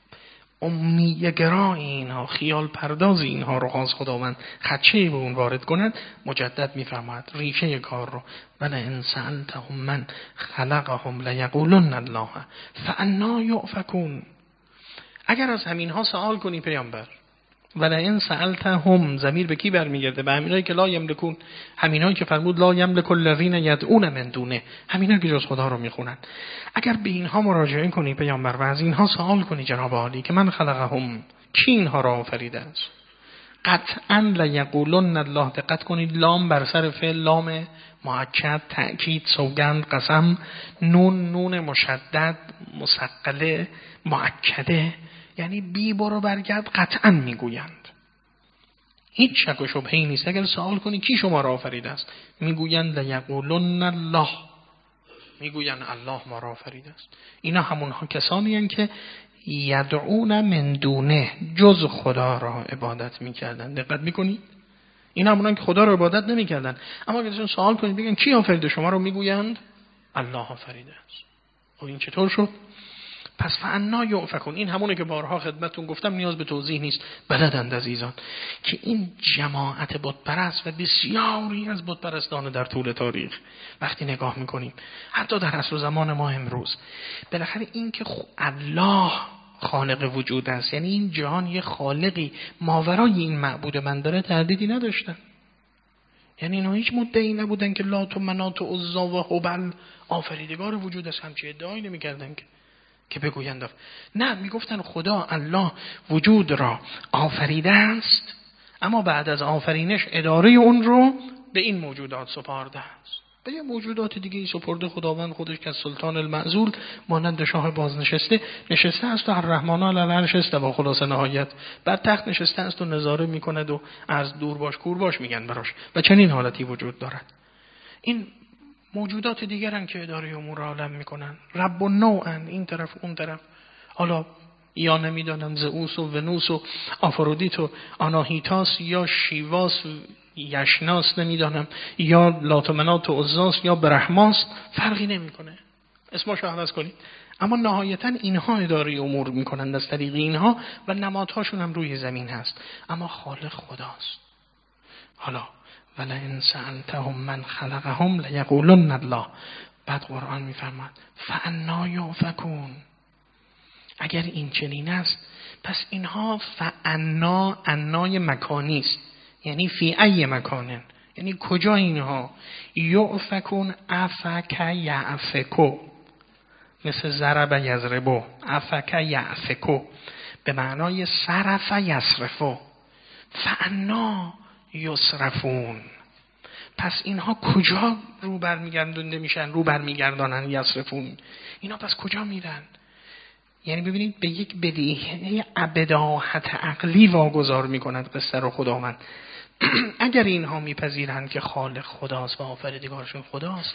امیه گرای اینها، خیال پرداز اینها رو خواست خداوند خدشه به اون وارد کند، مجدد میفرماید ریشه کار رو ولئن سألتهم من خلقهم لیقولن الله فانا یؤفکون. اگر از همین ها سوال کنی پیامبر، ولئن سألتهم، ضمیر به کی برمیگرده؟ به همینایی که لا یملکون، همینایی که فرمود لا یملک الذین یدعون من دونه، همینایی که جز خدا رو میخونن. اگر به اینها مراجعه کنی پیامبر و از اینها سوال کنی جناب عالی که من خلقهم، کی اینها را آفریده است؟ قطعا لیقولن الله. دقت کنید لام بر سر فعل لام مؤکد، تأکید، سوگند، قسم، نون نون مشدد مثقله مؤکده، یعنی بی برو برگرد قطعا میگویند. هیچ شک و شبهه‌ای نیست. اگر سوال کنی کی شما را آفریده است، میگویند لیقولن الله، میگویند الله ما را آفریده است. اینا همونها کسانی هستند که یدعون من دونه، جز خدا را عبادت میکردن. دقت میکنی؟ اینا همونان که خدا را عبادت نمیکردن، اما اگر سوال کنید بگن کی آفریده شما را، میگویند الله آفریده است. خب این چطور شد؟ پس فعنا یؤفکون، این همونه که بارها خدمتتون گفتم، نیاز به توضیح نیست، بلدند عزیزان که این جماعت بت پرست و بسیاری از بت پرستان در طول تاریخ وقتی نگاه میکنیم حتی در عصر زمان ما امروز، بالاخره این که الله خالق وجود است، یعنی این جهان یه خالقی ماورای این معبود من داره، تردیدی نداشتن. یعنی اینا هیچ مدعی نبودن که لات و منات و عزا و هبل آفریدگار وجود است، همچین ادعایی نمی‌کردن که که بگویند. نه، میگفتن خدا الله وجود را آفریده است، اما بعد از آفرینش اداره اون رو به این موجودات سپارده است. به یه موجودات دیگه ای سپرده خداوند خودش که سلطان المعزول مانند شاه بازنشسته نشسته است و الرحمن علی العرش استوی، خلاص نهایت بر تخت نشسته است و نظاره میکند و از دور باش کور باش میگن براش و چنین حالتی وجود دارد. این موجودات دیگرن که اداره امور عالم میکنن، رب و نوعن، این طرف اون طرف، حالا یا نمیدانم زئوس و ونوس و آفرودیت و آناهیتاس یا شیواس و یشناس، نمیدانم یا لات و منات و عزاس یا برحماس، فرقی نمیکنه، اسمشو عوض کنید، اما نهایتا اینها اداره امور میکنند از طریق اینها و نمادهاشون هم روی زمین هست، اما خالق خداست. حالا ولئن سألتهم من خلقهم لیقولن الله. بعد قرآن میفرماد فانا یؤفکون. اگر این چنین است پس اینها فانا، انای مکانی است، یعنی فی ای مکانن، یعنی کجا اینها، یؤفکون افک یعفکو، مثل ضرب یضربو، افک یعفکو به معنای صرف یصرفو، فانا یصرفون. پس اینها کجا رو برمیگردونده میشن، رو برمیگردانن، یصرفون، اینا پس کجا میرن؟ یعنی ببینید به یک بدیهه بداهت عقلی واگذار میکند قصه رو خداوند. اگر اینها میپذیرند که خالق خداست و آفریدگارشون خداست،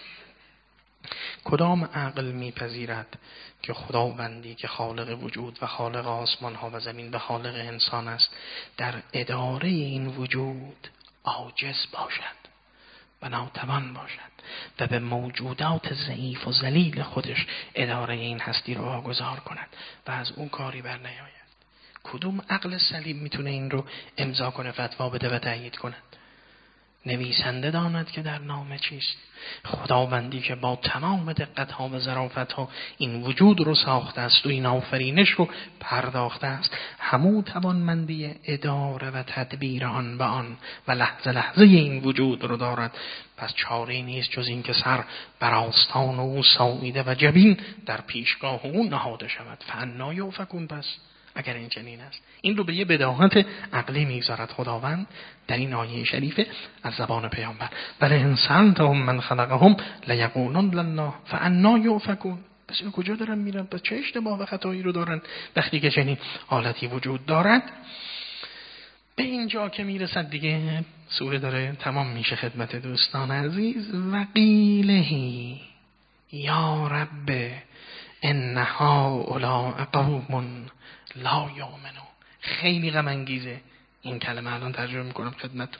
کدام عقل میپذیرد که خداوندی که خالق وجود و خالق آسمان ها و زمین و خالق انسان است در اداره این وجود عاجز باشد و ناتوان باشد و به موجودات ضعیف و ذلیل خودش اداره این هستی رو واگذار کند و از اون کاری بر نیاید؟ کدوم عقل سلیم میتونه این رو امضا کنه، فتوا بده و تایید کند؟ نویسنده داند که در نامه چیست. خداوندی که با تمام دقت ها و ظرافت ها این وجود رو ساخته است و این آفرینش رو پرداخته است، همو توانمندی اداره و تدبیر آن به آن و لحظه لحظه این وجود رو دارد. پس چاره نیست جز این که سر بر آستان او ساییده و جبین در پیشگاه او نهاده شود. فانا یؤفکون. پس اگر این چنین است، این رو به یه بداهت عقلی میگذارد خداوند در این آیه شریفه از زبان پیامبر. ولئن سألتهم من خلقهم لیقولن الله فانا یؤفکون. پس این کجا دارن میرن؟ پس چه اشتباه و خطایی رو دارن وقتی که چنین حالتی وجود دارد؟ به اینجا که میرسد دیگه سوره داره تمام میشه خدمت دوستان عزیز. وقیلهی یا رب ان هؤلاء قوم لا یؤمنون. خیلی غم انگیزه این کلمه، الان ترجمه میکنم خدمتتون.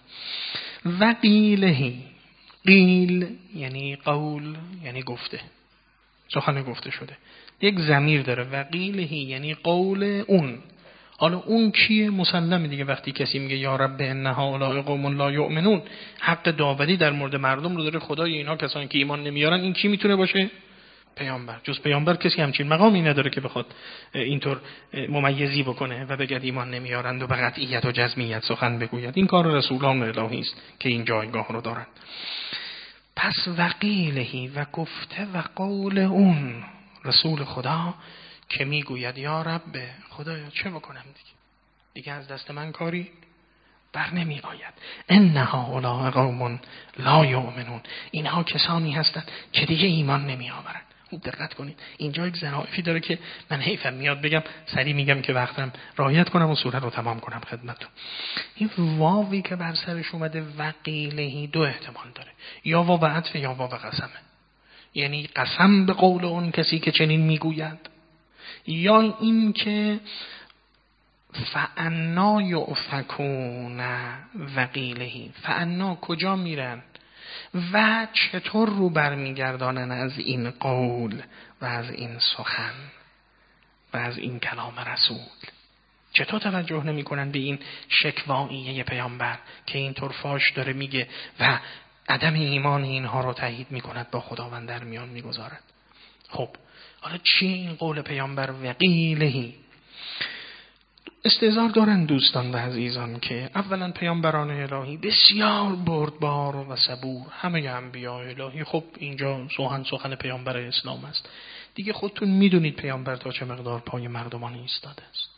وقیلهی، قیل یعنی قول، یعنی گفته، سخن گفته شده، یک ضمیر داره. وقیلهی یعنی قول اون. حالا اون کیه؟ مسلمه دیگه، وقتی کسی میگه یا رب ان هؤلاء قوم لا یؤمنون، حق داوری در مورد مردم رو داره خدای اینها کسانی که ایمان نمیارن. این کی میتونه باشه؟ پیامبر. جز پیامبر کسی همچین مقامی نداره که بخواد اینطور ممیزی بکنه و بگه ایمان نمیارند و به قطعیت و جزمیت سخن بگوید. این کار رسولان الهی است که این جایگاه رو دارند. پس وقیلهی و گفته و قول اون رسول خدا که میگوید یا رب، خدایا چه بکنم دیگه؟ دیگه از دست من کاری بر نمی آید. ان هؤلاء قوم لا یؤمنون. اینها کسانی هستند که دیگه ایمان نمی آورند. خوب دقت کنید، اینجا یک ظرافی داره که من حیفم میاد بگم، سریع میگم که وقتم رعایت کنم و سوره رو تمام کنم خدمتتون. این واوی که بر سرش اومده وقیلهی دو احتمال داره، یا واو عطف یا واو قسمه، یعنی قسم به قول اون کسی که چنین میگوید، یا این که فانا یؤفکون وقیلهی. فانا کجا میرن؟ و چطور رو برمیگردانن از این قول و از این سخن و از این کلام رسول؟ چطور توجه نمی کنن به این شکواییه پیامبر که اینطور فاش داره میگه و عدم ایمان اینها رو تایید میکند، با خداوند در میان میگذارد؟ خب حالا چی این قول پیامبر وقیلهی؟ استظهار دارن دوستان و عزیزان که اولا پیامبران الهی بسیار بردبار و صبور، همه انبیاء الهی. خب اینجا سخن سخن پیامبر اسلام است دیگه، خودتون میدونید پیامبر تا چه مقدار پای مردمان ایستاده است.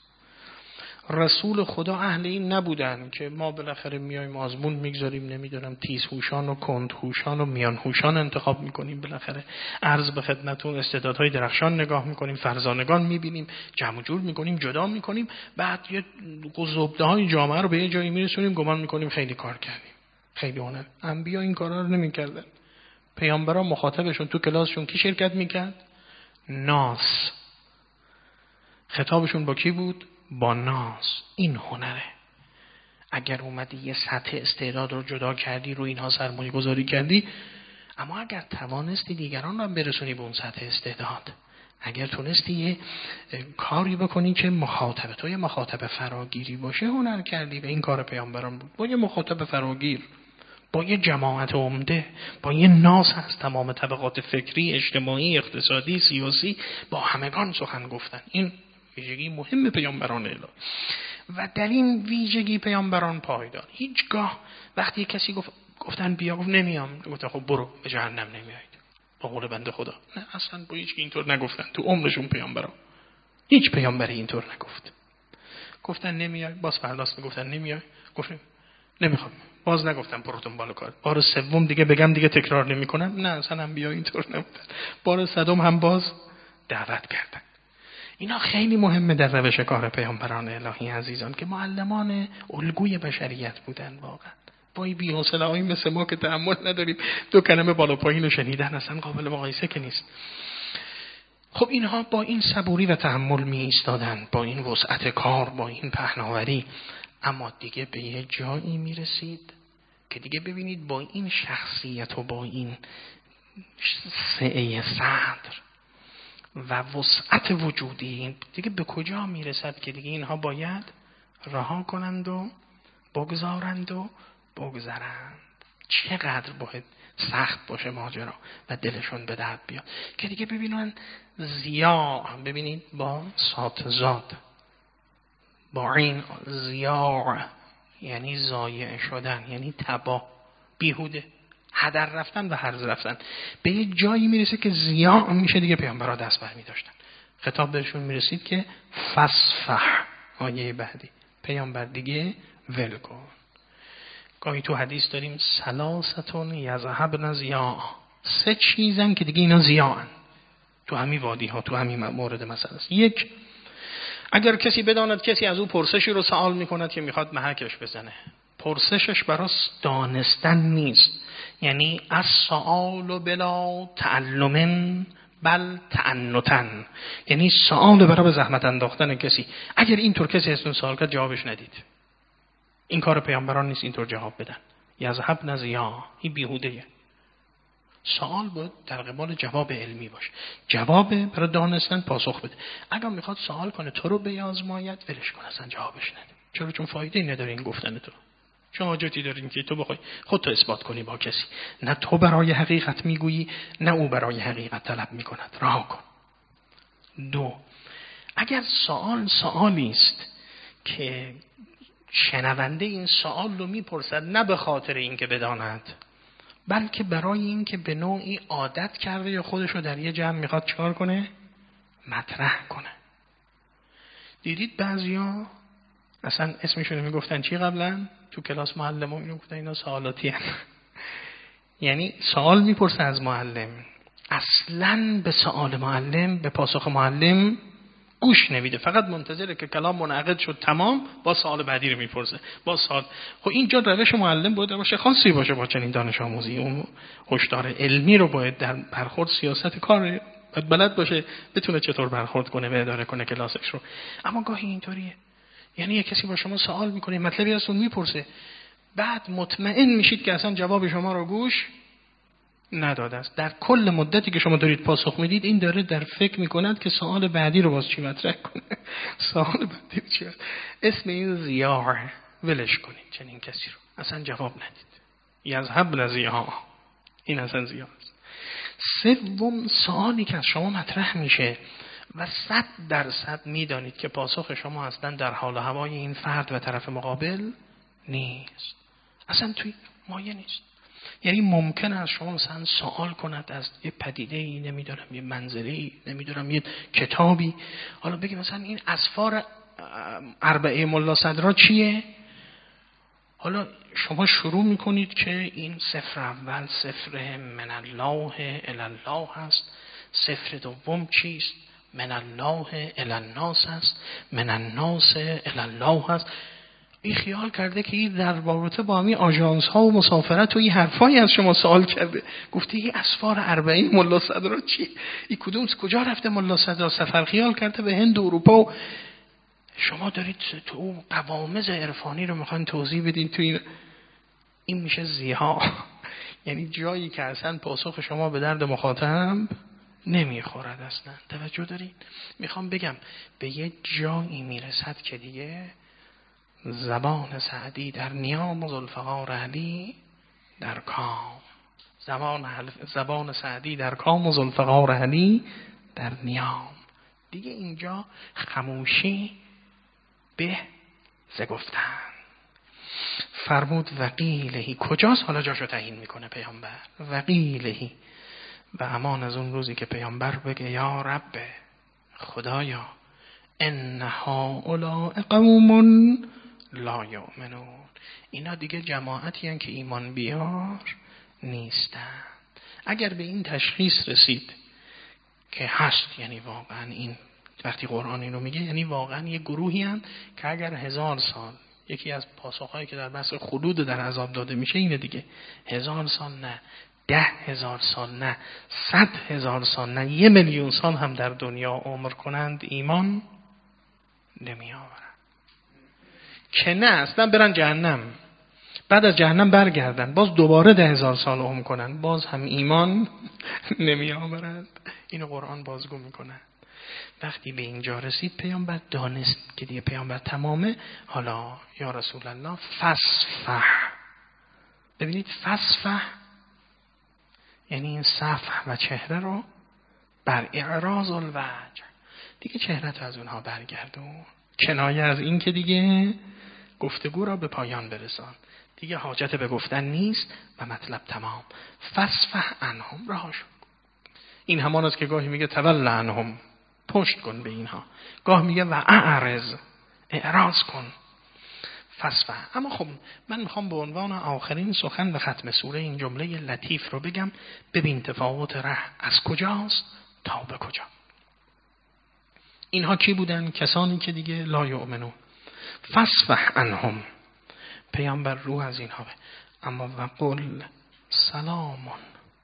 رسول خدا اهل این نبودن که ما بالاخره میایم آزمون میگذاریم، نمیدونم تیز هوشان و کند هوشان و میان هوشان انتخاب میکنیم، بالاخره عرض به خدمتون استعدادهای درخشان نگاه میکنیم، فرزانگان میبینیم، جمع جور میکنیم، جدا میکنیم، بعد یه زبده های جامعه رو به یه جایی میرسونیم، گمان میکنیم خیلی کار کردیم، خیلی هنر. انبیا این کارا رو نمیکردن. پیامبران مخاطبشون تو کلاسشون کی شرکت میکرد؟ ناس. خطابشون با کی بود؟ با ناس. این هنره. اگر اومدی یه سطح استعداد رو جدا کردی، رو اینها سرمایه گذاری کردی، اما اگر توانستی دیگران رو برسونی به اون سطح استعداد، اگر تونستی یه کاری بکنی که مخاطب تو یه مخاطب فراگیری باشه، هنر کردی. و این کار پیامبران بود، با یه مخاطب فراگیر، با یه جماعت عمده، با یه ناس از تمام طبقات فکری، اجتماعی، اقتصادی، سیاسی، با همگان سخن گفتن. این ویژگی مهم پیامبران الهی و در این ویژگی پیامبران پایدار. هیچگاه وقتی کسی گفت گفتن بیا، گفت نمیام، گفتن خب برو به جهنم نمیایید با قول بنده خدا. نه، اصلا با هیچ کی اینطور نگفتن تو عمرشون پیامبران. هیچ پیامبری اینطور نگفت. گفتن نمیای، باز فرداست گفتن نمیای، گفتم نمیخوام، باز نگفتم برو دنبال کار. بار سوم دیگه بگم دیگه تکرار نمیکنم. نه، اصلا انبیا اینطور نبودن. بار صدم هم باز دعوت کردن. اینا خیلی مهمه در روش کار پیامبران الهی عزیزان که معلمان الگوی بشریت بودن. واقعا با این بی‌حوصله‌ای مثل ما که تحمل نداریم دو کلمه بالا پایین رو شنیدن اصلا قابل مقایسه که نیست. خب اینها با این صبوری و تحمل می ایستادن، با این وسعت کار، با این پهناوری، اما دیگه به یه جایی می رسید که دیگه ببینید با این شخصیت و با این سعه صدر و وسعت وجودی دیگه به کجا میرسد که دیگه اینها باید رها کنند و بگذارند و بگذرند. چقدر باید سخت باشه ماجرا و دلشون به درد بیاد که دیگه ببینن ضیاع، ببینید با صاد زاد، با این ضیاع یعنی ضایع شدن، یعنی تباه، بیهوده، هدر رفتن و هرز رفتن. به یه جایی میرسه که ضیاع میشه، دیگه پیامبرها دست بر می‌داشتن. خطاب بهشون میرسید که فصفح، آیه بعدی، پیامبر دیگه ول کن. گاهی تو حدیث داریم سلاستون یذهبن ضیاع، سه چیزن که دیگه اینا ضیاعن تو همین وادی ها، تو همین مورد مثلا است. یک، اگر کسی بداند کسی از او پرسشی رو سوال میکند که میخواد محکش بزنه، پرسشش براش دانستن نیست، یعنی از سؤال بلا تعلم بل تعنتن، یعنی سؤال برای زحمت انداختن کسی. اگر اینطور کسی ازتون سوال کرد جوابش ندید. این کار پیامبران نیست اینطور جواب بدن. یذهبن ضیاع، این بیهوده‌ایه. سوال باید در قبال جواب علمی باشه، جواب برای دانستن پاسخ بده. اگر میخواد سوال کنه تو رو بیازماید، ولش کن، اصلا جوابش نده. چرا؟ چون فایده ای نداره این گفتن تو. چه حاجتی داره که تو بخوای خودت اثبات کنی با کسی؟ نه تو برای حقیقت میگویی، نه او برای حقیقت طلب میکند. رها کن. دو، اگر سوال سوالی است که شنونده این سوال رو میپرسد نه به خاطر اینکه بداند، بلکه برای اینکه به نوعی عادت کرده یا خودش رو در یه جمع میخواد چکار کنه؟ مطرح کنه. دیدید بعضیا اصلا اسمشون میگفتن چی قبلا تو کلاس معلم ها؟ اینو گفتن اینا سوالاتی هن. یعنی سوال میپرسه از معلم، اصلا به سوال معلم، به پاسخ معلم گوش نمیده، فقط منتظره که کلام منعقد شد تمام با سوال بعدی رو میپرسه. با سوال خب اینجا روش معلم باید باشه خاصی باشه با چنین دانش آموزی. اون هشدار علمی رو باید در برخورد سیاست کار باید بلد باشه، بتونه چطور برخورد کنه و اداره کنه کلاسش رو. اما گاهی اینطوریه، یعنی یک کسی با شما سوال میکنه، مطلبی از اون میپرسه، بعد مطمئن میشید که اصلا جواب شما رو گوش نداده است. در کل مدتی که شما دارید پاسخ میدید این داره در فکر میکند که سوال بعدی رو باز چی مطرح کنه. سوال بعدی چی است؟ اسم این ضیاع، ولش کنید چنین کسی رو، اصلا جواب ندید. یذهب لضیاع، این اصلا ضیاع است. سوم سوالی که از شما مطرح میشه و صد درصد میدانید که پاسخ شما اصلا در حال و هوای این فرد و طرف مقابل نیست، اصلا توی مایه نیست. یعنی ممکن است شما مثلا سوال کند از یه پدیده‌ای، نمیدونم یه منظره‌ای، نمیدونم یه کتابی، حالا بگی مثلا این اسفار اربعه ملا صدرا چیه؟ حالا شما شروع میکنید که این صفر اول صفر من الله الی الله هست، صفر دوم چیست؟ من الله الی الناس هست، من الناس الی الله هست. این خیال کرده که این در رابطه با همین آژانس ها و مسافرت و این حرفایی از شما سوال کرده، گفته این اسفار اربعین ملا صدرا چی؟ این کدوم کجا رفته ملا صدرا سفر خیال کرده به هند و اروپا و شما دارید تو قوامض عرفانی رو میخواین توضیح بدین تو این. این میشه ضیاع. یعنی جایی که اصلا پاسخ شما به درد مخاطب نمیخورد اصلا. توجه دارید؟ میخوام بگم به یه جایی میرسد که دیگه زبان سعدی در نیام و ذوالفقار علی در کام، زبان زبان سعدی در کام و ذوالفقار علی در نیام، دیگه اینجا خموشی به ز گفتن. فرمود وقیلهی، کجاست؟ حالا جاشو تعیین میکنه پیامبر. وقیلهی، و امان از اون روزی که پیامبر بگه یا رب، خدایا، ان هؤلاء قوم لا یؤمنون، اینا دیگه جماعتی هستند که ایمان بیار نیستن. اگر به این تشخیص رسید که هست، یعنی واقعا این وقتی قرآن اینو میگه یعنی واقعا یه گروهی هستند که اگر هزار سال، یکی از پاسخهایی که در بحث خلود در عذاب داده میشه اینه دیگه، هزار سال نه، ده هزار سال نه، صد هزار سال نه، یه میلیون سال هم در دنیا عمر کنند ایمان نمی آورند. که نه اصلا برن جهنم، بعد از جهنم برگردن باز دوباره ده هزار سال عمر کنن، باز هم ایمان نمی آورند. اینو قرآن بازگو میکنه. وقتی به اینجا رسید پیامبر دانست که دیگه پیامبر تمامه. حالا یا رسول الله فصفح، ببینید فصفح یعنی این صفح و چهره رو بر اعراض الوجه، دیگه چهرت از اونها برگردون، کنایه از این که دیگه گفتگو را به پایان برسان، دیگه حاجت به گفتن نیست و مطلب تمام. فصفح عنهم، راهشون. این همان است که گاهی میگه تول عنهم، پشت کن به اینها، گاه میگه و اعرض، اعراض کن. فصفح. اما خب من میخوام به عنوان آخرین سخن به ختم سوره این جمله لطیف رو بگم. ببین تفاوت ره از کجاست تا به کجا. اینها کی بودن؟ کسانی که دیگه لا یؤمنون. فصفح عنهم، پیامبر رو از اینها به. اما وقل سلامون،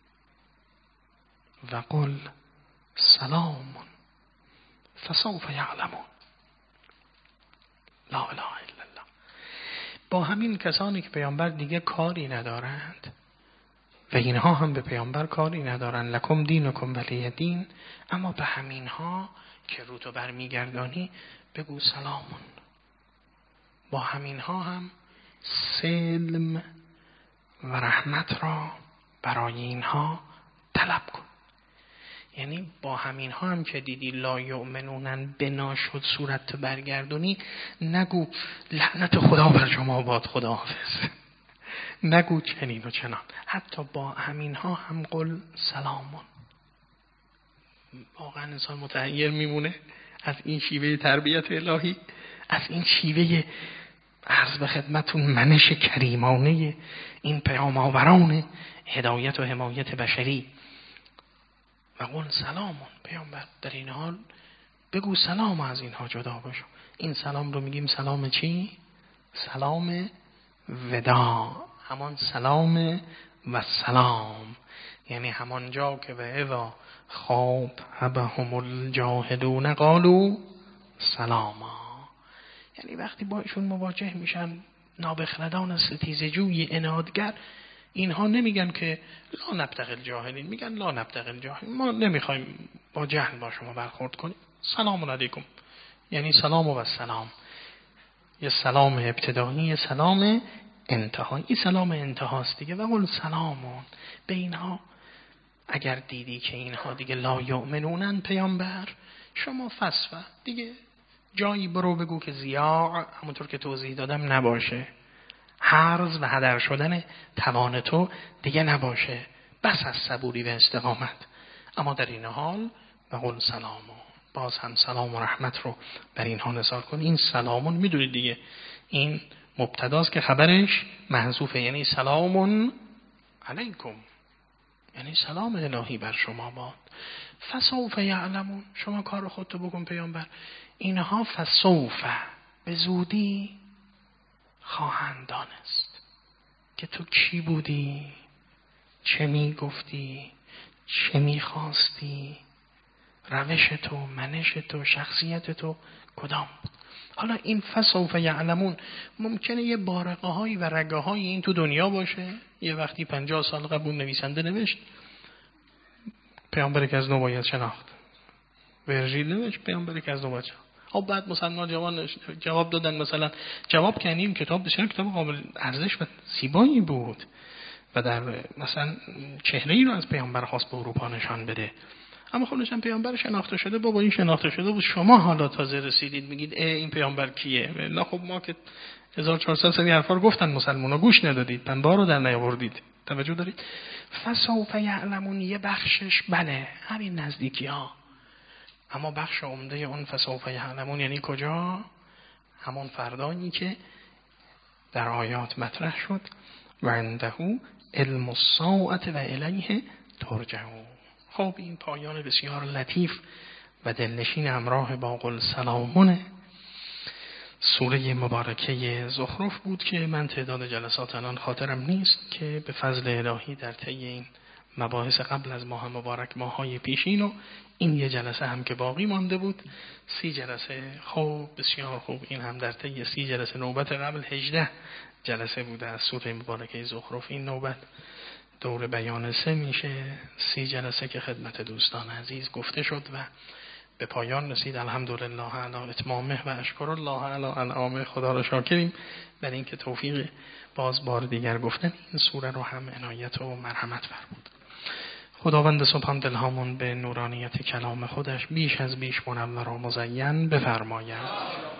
وقل سلامون فسوف یعلمون. لا اله الا الله. با همین کسانی که پیامبر دیگه کاری ندارند و اینها هم به پیامبر کاری ندارند، لکم دینکم ولی دین، اما به همینها که رو تو برمیگردانی بگو سلامون. با همینها هم سلم و رحمت را برای اینها طلب کن. یعنی با همینها هم که دیدی لا یؤمنونن بنا شد صورت برگردونی، نگو لعنت خدا بر شما باد، خدا حافظ، نگو چنین و چنان. حتی با همینها هم قل سلامون. واقعا انسان متحیر میمونه از این شیوه تربیت الهی، از این شیوه عرض به خدمتون منش کریمانه این پیام آوران هدایت و حمایت بشری. و قل سلامون، پیامبر در این حال بگو سلام، از اینها جدا بشو. این سلام رو میگیم سلام چی؟ سلام ودا، همان سلام و سلام، یعنی همان جا که به اذا خواب هبهم الجاهدون قالوا سلاما، یعنی وقتی با ایشون مواجه میشن نابخردان ستیزجوی انادگر، اینها نمیگن که لا نبتغی الجاهلین، میگن لا نبتغی الجاهلین، ما نمیخوایم با جهل با شما برخورد کنیم. سلام علیکم یعنی سلام و سلام، یه سلام ابتدایی، یه سلام انتهایی. این سلام انتهاست دیگه. و قل سلامون به اینها. اگر دیدی که اینها دیگه لا یؤمنونن پیامبر، شما فسفه دیگه جایی برو بگو که زیاع، همونطور که توضیح دادم، نباشه. حرز و هدر شدن توان تو دیگه نباشه. بس از صبوری و استقامت. اما در این حال و قل سلامون، باز هم سلام و رحمت رو بر اینها نثار کن. این سلامون میدونید دیگه این مبتداست که خبرش محذوفه، یعنی سلامون علیکم، یعنی سلام الهی بر شما باد. فسوف یعلمون، شما کار خودتو بکن پیامبر. اینها فسوف به زودی خواهند دانست که تو کی بودی، چه می گفتی، چه می خواستی، روش تو، منش تو، شخصیت تو کدام بود. حالا این فسوف یعلمون ممکنه یه بارقه هایی و رگه هایی این تو دنیا باشه. یه وقتی پنجاه سال قبل نویسنده نوشت پیامبر که از نو باید شناخت، ورژیل نوشت پیامبر که از نو باید شناخت. خب بعد مثلا جوان جواب دادن، مثلا جواب که این کتاب بسیار کتاب قابل ارزش و زیبایی بود و در مثلا چهره‌ای رو از پیامبر خواست به اروپا نشان بده. اما خب نشان پیامبر شناخته شده، بابا این شناخته شده بود، شما حالا تازه رسیدید میگید ای این پیامبر کیه؟ نه خب ما که هزار و چهارصد سال حرفا رو گفتن مسلمونا گوش ندادید، پنبه رو در نیاوردید. توجه دارید؟ فسوف یعلمون یه بخشش بله همین نزدیکی ها، اما بخش عمده اون فسوف یعلمون یعنی کجا؟ همون فردایی که در آیات مطرح شد و عنده علم الساعة و الیه ترجعون. خب این پایان بسیار لطیف و دلنشین همراه با قل سلامونه سوره مبارکه زخرف بود که من تعداد جلسات الان خاطرم نیست که به فضل الهی در طی این مباحث قبل از ماه مبارک ماهای پیشین و این یه جلسه هم که باقی مانده بود سی جلسه. خب بسیار خوب، این هم در طی سی جلسه، نوبت قبل هجده جلسه بوده از سوره مبارکه زخرف، این نوبت دور بیان سه میشه. سی جلسه که خدمت دوستان عزیز گفته شد و به پایان رسید. الحمدلله علی اتمامه و اشکر الله علی انعامه. خدا را شاکریم بر این که توفیق باز بار دیگر گفتن این سوره رو هم عنایت و مرحمت فرمود. خداوند سبحان دلهامون به نورانیت کلام خودش بیش از بیش منور و مزین بفرماید.